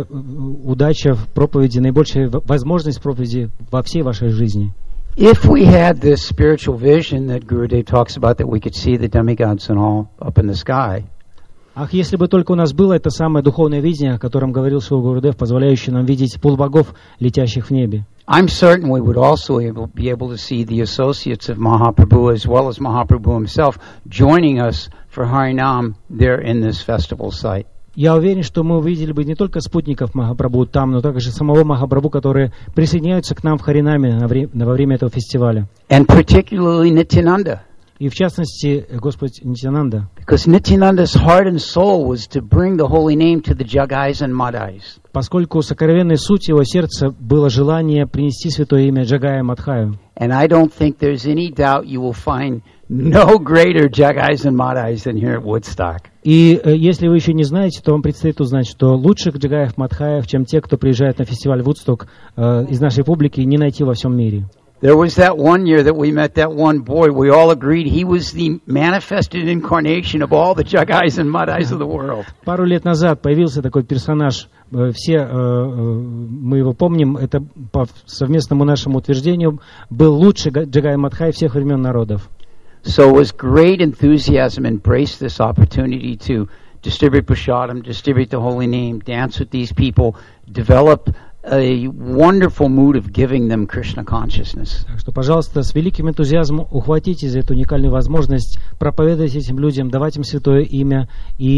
удача в проповеди, наибольшая возможность проповеди во всей вашей жизни. If we had this spiritual vision that Gurudev talks about, that we could see the demigods and all up in the sky. Ах, если бы только у нас было это самое духовное видение, о котором говорил Шрила Гурудев, позволяющее нам видеть полубогов, летящих в небе. I'm certain we would also be able to see the associates of Mahaprabhu as well as Mahaprabhu himself joining us for Harinam there in this festival site. Я уверен, что мы увидели бы не только спутников Махапрабху там, но также самого Махапрабху, которые присоединяются к нам в Харинаме во время этого фестиваля. And particularly Nityananda. И в частности, Господь Нитьянанда. Because Nityananda's heart and soul was to bring the holy name to the Jagais and Madhais. Поскольку сокровенной суть его сердца было желание принести святое имя Джагая Мадхаю. And I don't think there's any doubt you will find no greater Jagais and Madhais than here at Woodstock. И если вы еще не знаете, то вам предстоит узнать, что лучших Джагаев Мадхаев, чем те, кто приезжает на фестиваль Вудсток, из нашей публики, не найти во всем мире. There was that one year that we met that one boy. We all agreed he was the manifested incarnation of all the Jagais and Madhais of the world. Пару лет назад появился такой персонаж. Все мы его помним. Это по совместному нашему утверждению был лучший Джагай Мадхай всех времен народов. So it was great enthusiasm, embrace this opportunity to distribute Prashadam, distribute the holy name, dance with these people, develop a wonderful mood of giving them Krishna consciousness. Так что, пожалуйста, с великим энтузиазмом ухватитесь за эту уникальную возможность проповедовать этим людям, давать им святое имя и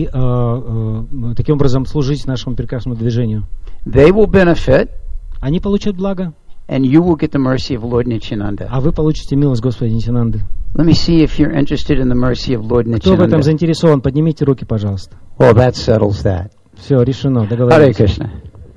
таким образом служить нашему прекрасному движению. They will benefit, Они получат благо, and you will get the mercy of Lord Nityananda. а вы получите милость Господа Нитьянанды. Let me see if you're interested in the mercy of Lord Кто в этом Nityananda. заинтересован, поднимите руки, пожалуйста. Well, that settles that. Все, решено, Hare договорились. Krishna.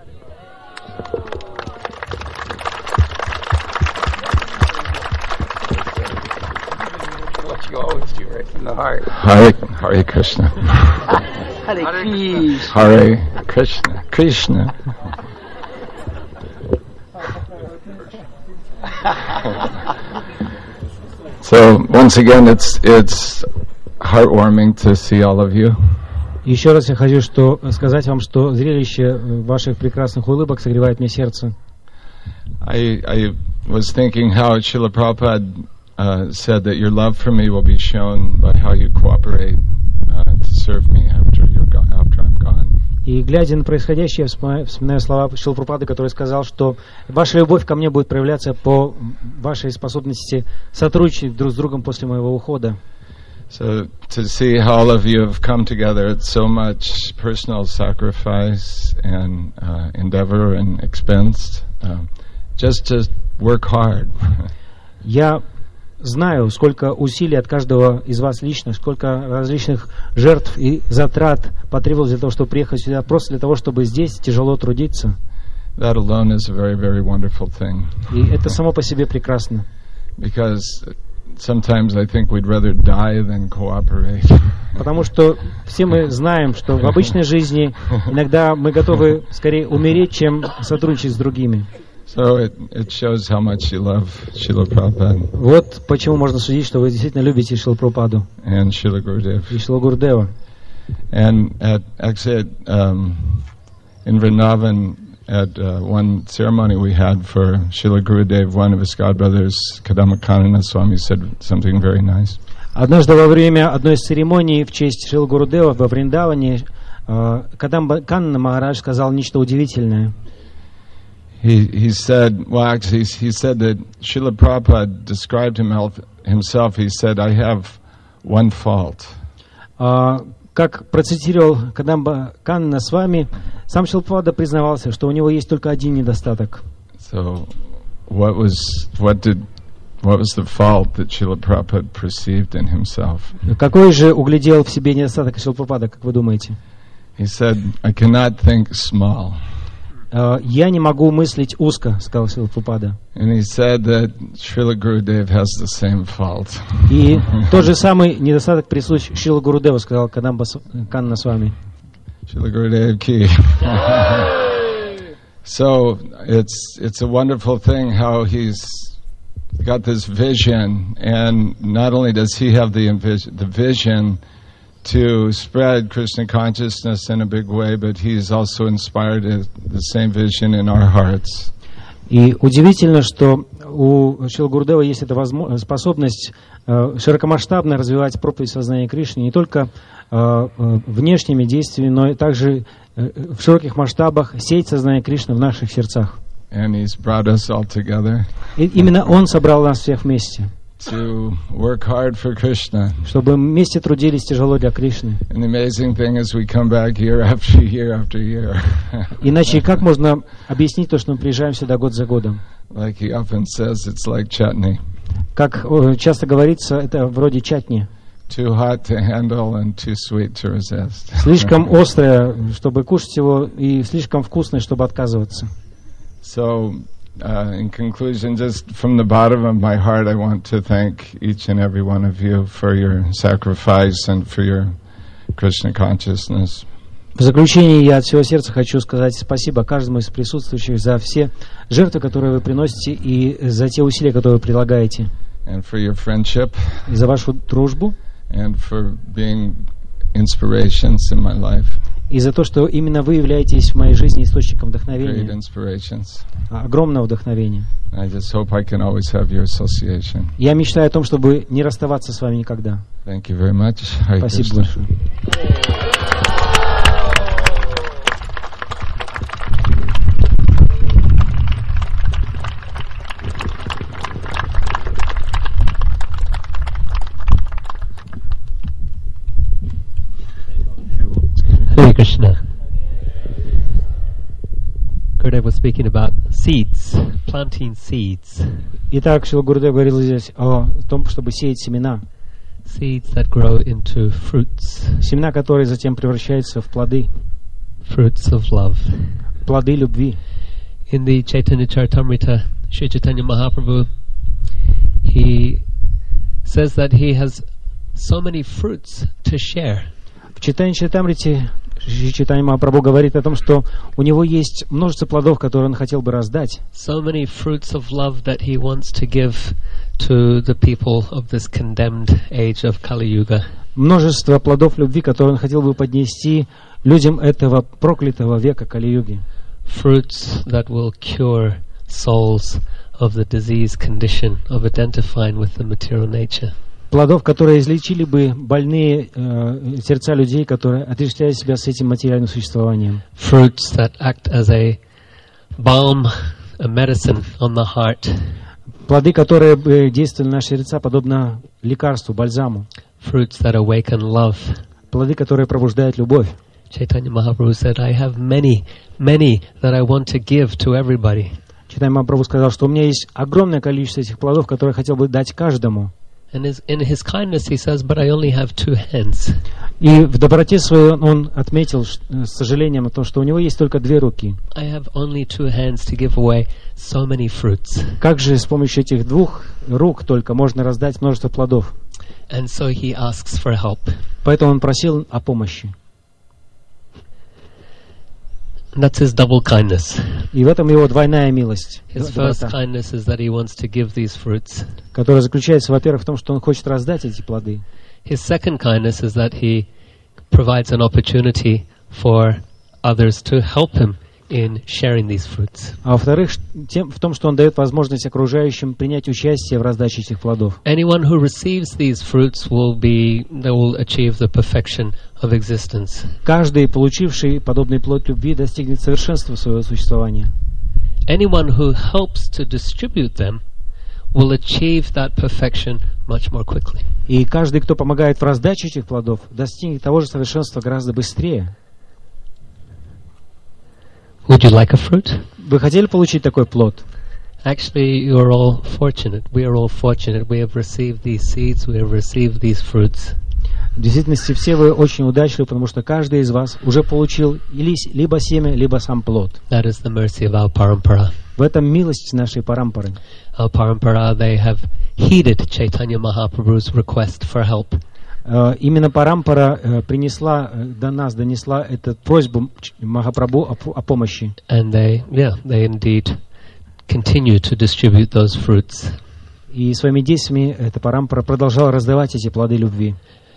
What you always do right from the heart. Hare Krishna. Hare Krishna. Hare Krishna. Krishna. So once again, it's heartwarming to see all of you. Еще раз я хочу сказать вам, что зрелище ваших прекрасных улыбок согревает мне сердце. I was thinking how Srila Prabhupada said that your love for me will be shown by how you cooperate to serve me after I'm gone. И глядя на происходящее, вспоминаю слова Шрилы Прабхупады, который сказал, что ваша любовь ко мне будет проявляться по вашей способности сотрудничать друг с другом после моего ухода. So to see how all of you have come together, it's so much personal sacrifice and endeavor and expense, just to work hard. Я знаю, сколько усилий от каждого из вас лично, сколько различных жертв и затрат потребовалось для того, чтобы приехать сюда, просто для того, чтобы здесь тяжело трудиться. That alone is a very, very wonderful thing. И это само по себе прекрасно. Because sometimes I think we'd rather die than cooperate. Потому что все мы знаем, что в обычной жизни иногда мы готовы скорее умереть, чем сотрудничать с другими. So it shows how much you love Srila Prabhupada Вот почему можно судить, что вы действительно любите Шрила Прабхупаду and Srila Gurudev. и Шрила Гурудева. And in Vrindavan, at one ceremony we had for Srila Gurudev, one of his godbrothers, Kadamba Swami, said something very nice. Однажды во время одной из церемоний в честь Шрила Гурудева во Вриндаване Кадамба Канана Махарадж сказал нечто удивительное. He said, well, actually, he said that Srila Prabhupada described himself. He said, I have one fault. Как процитировал Кадамба Канана с вами, сам Шрила Прабхупада признавался, что у него есть только один недостаток. So, what was the fault that Srila Prabhupada perceived in himself? Какой же углядел в себе недостаток Шрила Прабхупада, как вы думаете? He said, I cannot think small. Я не могу мыслить узко, сказал Шрила Прабхупада. And he said that Srila Gurudev has the same fault. И тот же самый недостаток присущ Шрила Гурудеву, сказал Кадамба Канана с вами. Srila Gurudev ki. So it's a wonderful thing how he's got this vision, and not only does he have the vision to spread Krishna consciousness in a big way, but he's also inspired the same vision in our hearts. И удивительно, что у Шрила Гурудева есть эта способность широкомасштабно развивать проповедь сознания Кришны не только внешними действиями, но и также в широких масштабах сеять сознание Кришны в наших сердцах. And he's brought us all together. И именно Он собрал нас всех вместе. To work hard for Krishna. Чтобы вместе трудились тяжело для Кришны. And the amazing thing is we come back year after year after year. Иначе как можно объяснить то, что мы приезжаем сюда год за годом? Like he often says, it's like chutney. Как часто говорится, это вроде чатни. Too hot to handle and too sweet to resist. Слишком острое, чтобы кушать его, и слишком вкусное, чтобы отказываться. So, in conclusion, just from the bottom of my heart, I want to thank each and every one of you for your sacrifice and for your Krishna consciousness. В заключение я от всего сердца хочу сказать спасибо каждому из присутствующих за все жертвы, которые вы приносите, и за те усилия, которые вы прилагаете. And for your friendship. И за вашу дружбу. And for being inspirations in my life. И за то, что именно вы являетесь в моей жизни источником вдохновения. Огромного вдохновения. Я мечтаю о том, чтобы не расставаться с вами никогда. Спасибо большое. Hare Krishna. Gurudev was speaking about seeds, planting seeds. Итак, Шрила Гурудев говорил здесь о том, чтобы сеять семена. Seeds that grow into fruits. Семена, которые затем превращаются в плоды. Fruits of love. Плоды любви. In the Chaitanya Charitamrita, Sri Chaitanya Mahaprabhu, he says that he has so many fruits to share. В Чайтанья Чаритамрите Чайтанья Махапрабху говорит о том, что у него есть множество плодов, которые он хотел бы раздать. So many fruits of love that he wants to give to the people of this condemned age of Kali Yuga. Множество плодов любви, которые он хотел бы поднести людям этого проклятого века Кали-юги. Fruits that will cure souls of the disease condition of identifying with the material nature. Плодов, которые излечили бы больные сердца людей, которые отождествляют себя с этим материальным существованием. Fruits that act as a balm, a medicine on the heart. Плоды, которые бы действовали на наши сердца подобно лекарству, бальзаму. Fruits that awaken love. Плоды, которые пробуждают любовь. Chaitanya Mahaprabhu said, I have many that I want to give to everybody. Чайтанья Махапрабху сказал, что у меня есть огромное количество этих плодов, которые я хотел бы дать каждому. And in his kindness he says, but I only have 2 hands. И в доброте своей он отметил с сожалением о том, что у него есть только 2 руки. I have only 2 hands to give away so many fruits. Как же с помощью этих 2 рук только можно раздать множество плодов? And so he asks for help. Поэтому он просил о помощи. And that's his double kindness. И в этом его двойная милость, His first доброта, kindness is that he wants to give these fruits. которая заключается, во-первых, в том, что он хочет раздать эти плоды. His second kindness is that he provides an opportunity for others to help him in sharing these fruits. А во-вторых, в том, что он дает возможность окружающим принять участие в раздаче этих плодов. Anyone who receives these fruits they will achieve the perfection of existence. Каждый, получивший подобный плод любви, достигнет совершенства своего существования. Anyone who helps to distribute them will achieve that perfection much more quickly. И каждый, кто помогает в раздаче этих плодов, достигнет того же совершенства гораздо быстрее. Would you like a fruit? Вы хотели получить такой плод? Actually, you're all fortunate. We are all fortunate. We have received these seeds. We have received these fruits. В действительности все вы очень удачливы, потому что каждый из вас уже получил либо семя, либо сам плод. That is the mercy of our parampara. В этом милость нашей парампары. Our parampara, they have heeded Chaitanya Mahaprabhu's request for help. Именно парампара донесла эту просьбу Махапрабху о помощи. And they indeed continue to distribute those fruits. И своими действиями эта парампара продолжала раздавать эти плоды любви.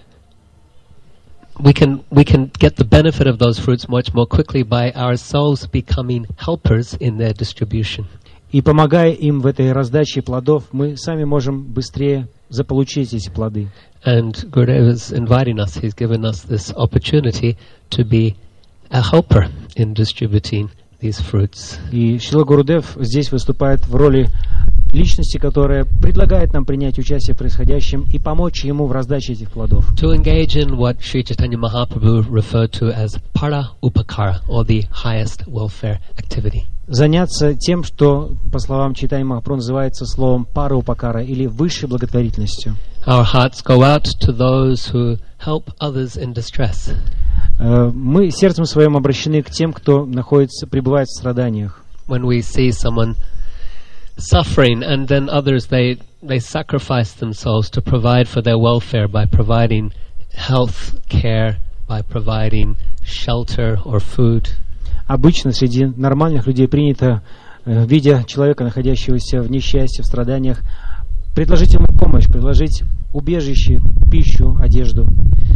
We can get the benefit of those fruits much more quickly by ourselves becoming helpers in their distribution. И помогая им в этой раздаче плодов, мы сами можем быстрее заполучить эти плоды. And Gurudev is inviting us. He's given us this opportunity to be a helper in distributing these fruits. И Шрила Гурудев здесь выступает в роли личности, которая предлагает нам принять участие в происходящем и помочь ему в раздаче этих плодов. To engage in what Sri Chaitanya Mahaprabhu referred to as para upakara, or the highest welfare activity. Заняться тем, что, по словам Чайтаньи Махапрабху, называется словом пара упакара или высшей благотворительностью. Our hearts go out to those who help others in distress. Мы сердцем своим обращены к тем, кто пребывает в страданиях. When we see someone suffering, and then others they sacrifice themselves to provide for their welfare by providing health care, by providing shelter or food. Обычно среди нормальных людей принято, видя человека, находящегося в несчастье, в страданиях, предложить ему помощь, предложить убежище, пищу, одежду.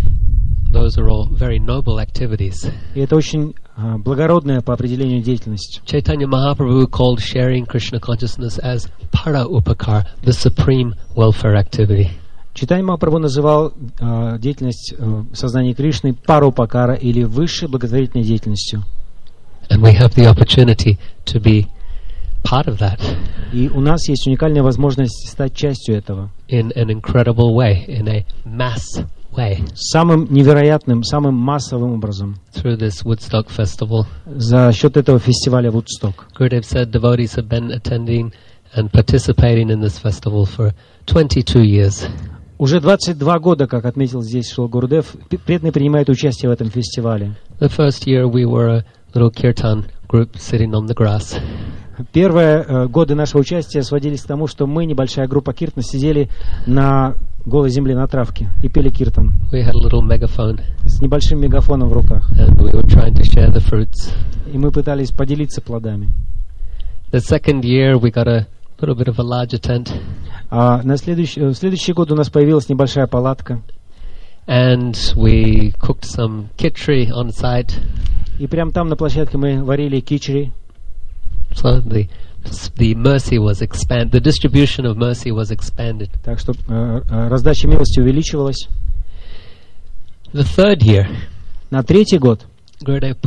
Those are all very noble activities. И это очень благородная по определению деятельность. Chaitanya Mahaprabhu called sharing Krishna consciousness as para upakar, the supreme welfare activity. Чайтанья Махапрабху называл деятельность сознания Кришны параупакара или высшей благотворительной деятельностью. And we have the opportunity to be part of that. И у нас есть уникальная возможность стать частью этого. In an incredible way, in a mass way. Самым невероятным, самым массовым образом. Through this Woodstock festival. За счет этого фестиваля Woodstock. Gurudev said devotees have been attending and participating in this festival for 22 years. Уже 22 года, как отметил здесь Шрила Гурудев, преданные принимают участие в этом фестивале. The first year we were a little kirtan group sitting on the grass. Первые годы нашего участия сводились к тому, что мы, небольшая группа киртана, сидели на голой земле, на травке и пели киртан. We had a little megaphone. С небольшим мегафоном в руках. And we were trying to share the fruits. И мы пытались поделиться плодами. The second year we got a little bit of a larger tent. А в следующий год у нас появилась небольшая палатка. And we cooked some khichdi on site. И прямо там на площадке мы варили кичери. So the mercy was expanded. The distribution of mercy was expanded. Так что раздача милости увеличивалась. The third year, на третий год, Gurudev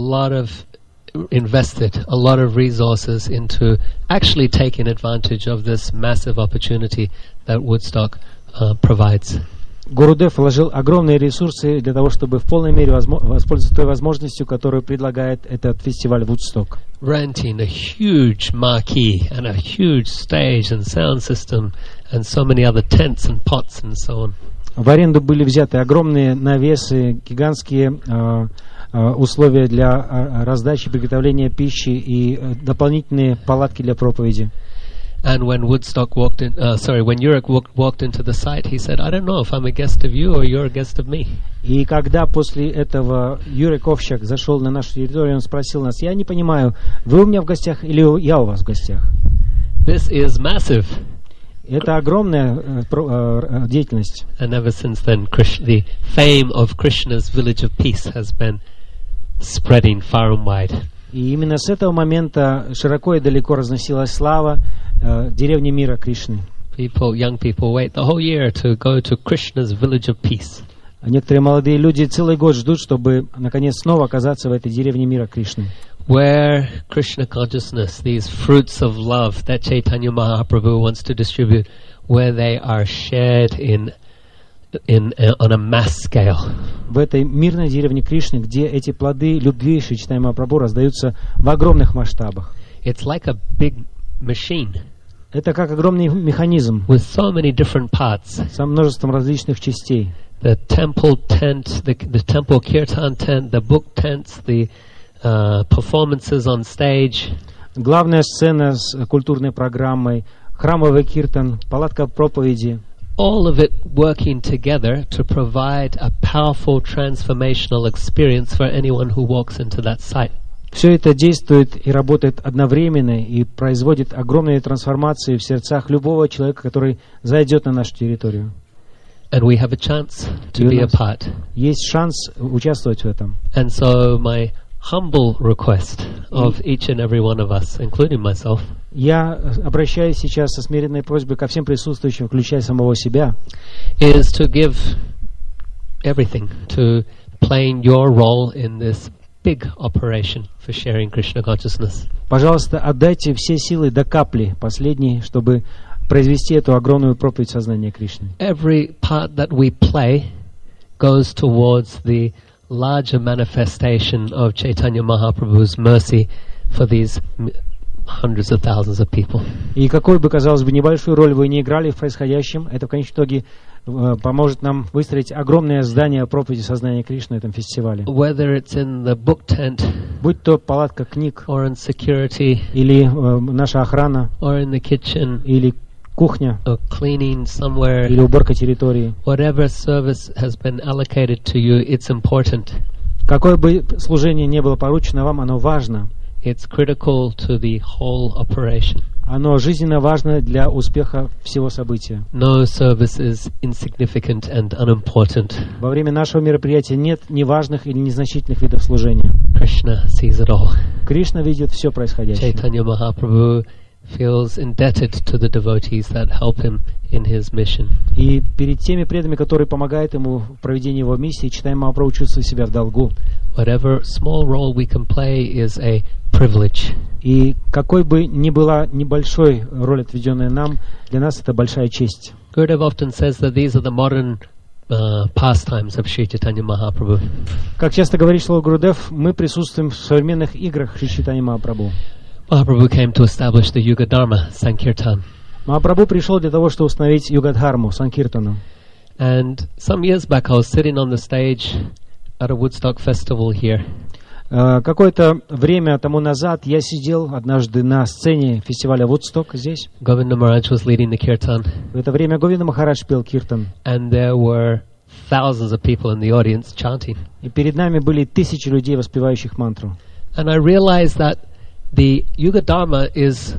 invested a lot of resources into actually taking advantage of this massive opportunity that Woodstock provides. Гурудев вложил огромные ресурсы для того, чтобы в полной мере воспользоваться той возможностью, которую предлагает этот фестиваль Woodstock. Renting a huge marquee and a huge stage and sound system and so many other tents and pots and so on. В аренду были взяты огромные навесы, гигантские условия для раздачи, приготовления пищи и дополнительные палатки для проповеди. And when Woodstock walked in, when Jurek walked into the site, he said, "I don't know if I'm a guest of you or you're a guest of me." И когда после этого Юрий Ковчак зашел на нашу территорию, он спросил нас: я не понимаю, вы у меня в гостях или я у вас в гостях? This is massive. Это огромная деятельность. And ever since then, the fame of Krishna's Village of Peace has been spreading far and wide. И именно с этого момента широко и далеко разносилась слава деревни мира Кришны. Young people wait the whole year to go to Krishna's Village of Peace. А некоторые молодые люди целый год ждут, чтобы наконец снова оказаться в этой деревне мира Кришны. Where Krishna consciousness, these fruits of love that Chaitanya Mahaprabhu wants to distribute, where they are shared on a mass scale. В этой мирной деревне Кришны, где эти плоды любви Шри Чайтанья Махапрабху раздаются в огромных масштабах. It's like a big machine. Это как огромный механизм with so many different parts. со множеством различных частей. The temple tent, the temple kirtan tent, the book tents, the performances on stage. Главная сцена с культурной программой, храмовый киртан, палатка проповеди. All of it working together to provide a powerful transformational experience for anyone who walks into that site. Все это действует и работает одновременно и производит огромные трансформации в сердцах любого человека, который зайдет на нашу территорию. And we have a chance to be a part. Есть шанс участвовать в этом. And so my humble request of each and every one of us, including myself, Я обращаюсь сейчас со смиренной просьбой ко всем присутствующим, включая самого себя, is to give everything to playing your role in this big operation for sharing Krishna consciousness. Пожалуйста, отдайте все силы до капли последней, чтобы произвести эту огромную проповедь сознания Кришны. Every part that we play goes towards the larger manifestation of Chaitanya Mahaprabhu's mercy for these hundreds of thousands of people. И какой бы, казалось бы, небольшую роль вы не играли в происходящем, это в конечном итоге поможет нам выстроить огромное здание проповеди сознания Кришны на этом фестивале. Whether it's in the book tent, Будь то палатка книг, or in security, или наша охрана, or in the kitchen, или кухня, or cleaning somewhere, или уборка территории. whatever service has been allocated to you, it's important. Какое бы служение ни было поручено вам, оно важно. It's critical to the whole operation. Оно жизненно важно для успеха всего события. No service is insignificant and unimportant. Во время нашего мероприятия нет неважных или незначительных видов служения. Krishna sees it all. Кришна видит все происходящее. Chaitanya Mahaprabhu feels indebted to the devotees that help him in his mission. И перед теми преданными, которые помогают ему в проведении его миссии, Чайтанья Махапрабху чувствует себя в долгу. Whatever small role we can play is a privilege. И какой бы ни была небольшой роль, отведенная нам, для нас это большая честь. Gurudev often says that these are the modern pastimes of Sri Chaitanya Mahaprabhu. Как часто говорит Шрила Гурудев, мы присутствуем в современных играх Шри Чайтаньи Махапрабху. Mahaprabhu came to establish the Yuga Dharma Sankirtan. Махапрабху пришел для того, чтобы установить Югадхарму, Санкиртану. And some years back I was sitting on the stage at a Woodstock festival here. Какое-то время тому назад я сидел однажды на сцене фестиваля Вудсток здесь. Govinda Maharaj was leading the kirtan. В это время Говинда Махарадж пел киртан. And there were thousands of people in the audience chanting. И перед нами были тысячи людей, воспевающих мантру. And I realized that the Yuga Dharma is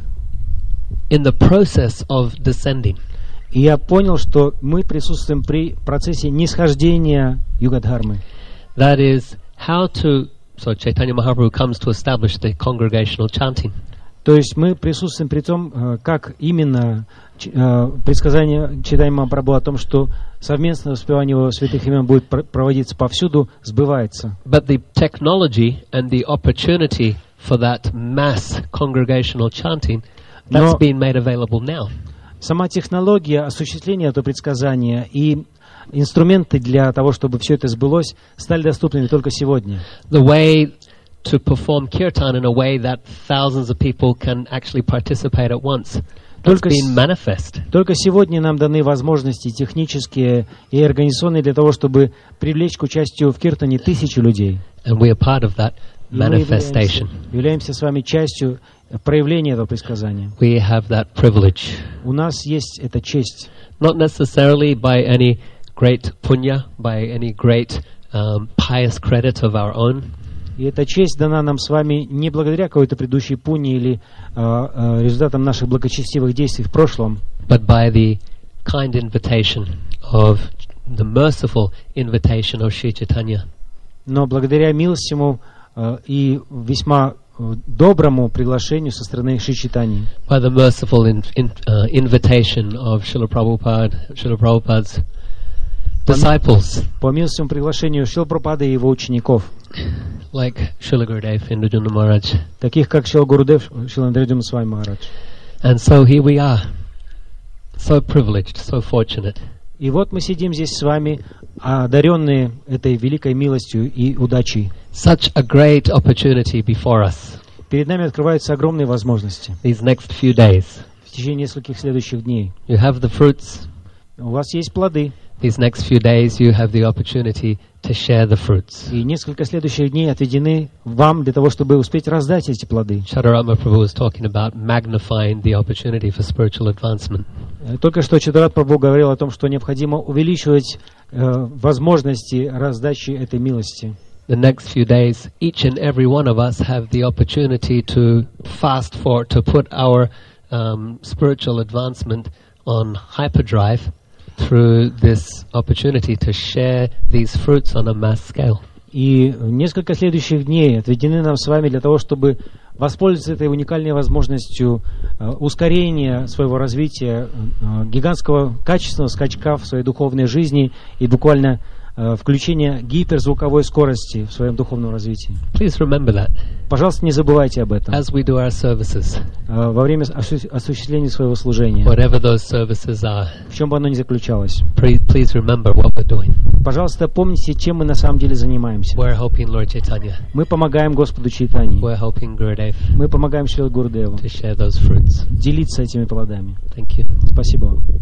in the process of descending. И я понял, что мы присутствуем при процессе нисхождения Югадхармы. That is how to... So Chaitanya Mahaprabhu comes to establish the congregational chanting. То есть мы присутствуем при том, как именно предсказание Чайтаньи Махапрабху о том, что совместное воспевание его святых имен будет проводиться повсюду, сбывается. But the technology and the opportunity for that mass congregational chanting, that's being made available now. Сама технология осуществления этого предсказания и инструменты для того, чтобы все это сбылось, стали доступными только сегодня. The way to perform kirtan in a way that thousands of people can actually participate at once. That's been manifest. Только сегодня нам даны возможности технические и организационные для того, чтобы привлечь к участию в киртане тысячи людей. And we are part of that manifestation. Являемся с вами частью проявления этого предсказания. We have that privilege. У нас есть эта честь. Not necessarily by any great punya, by any great pious credit of our own. И эта честь дана нам с вами не благодаря какой-то предыдущей пуне или результатам наших благочестивых действий в прошлом, but by the kind invitation of the merciful invitation of Sri Chaitanya. но благодаря милостивому и весьма доброму приглашению со стороны Шри Чайтаньи. By the merciful invitation of Srila Prabhupada's disciples, По милостивому приглашению Шрила Прабхупады и его учеников, like Srila Gurudev Indradyumna Maharaj. таких как Шрила Гурудев, Шрила Индрадюмна Свами Махарадж. And so here we are, so privileged, so fortunate. И вот мы сидим здесь с вами, одаренные этой великой милостью и удачей. Such a great opportunity before us. Перед нами открываются огромные возможности These next few days. в течение нескольких следующих дней. You have the fruits. У вас есть плоды, These next few days you have the opportunity to share the fruits. и несколько следующих дней отведены вам для того, чтобы успеть раздать эти плоды. Chaturama Prabhu was talking about magnifying the opportunity for spiritual advancement. Только что Чатурат Прабху говорил о том, что необходимо увеличивать возможности раздачи этой милости. The next few days, each and every one of us have the opportunity to fast for, to put our spiritual advancement on hyperdrive through this opportunity to share these fruits on a mass scale. И несколько следующих дней отведены нам с вами для того, чтобы воспользоваться этой уникальной возможностью ускорения своего развития, гигантского качественного скачка в своей духовной жизни и буквально включения гиперзвуковой скорости в своем духовном развитии. Please remember that Пожалуйста, не забывайте об этом as we do our services, во время осуществления своего служения, whatever those services are. в чем бы оно ни заключалось. Please remember what we're doing. Пожалуйста, помните, чем мы на самом деле занимаемся. We're helping Lord Chaitanya. Мы помогаем Господу Чайтаньи, We're helping Gurudev мы помогаем Шрила Гурудеву to share those fruits. делиться этими плодами. Thank you. Спасибо вам.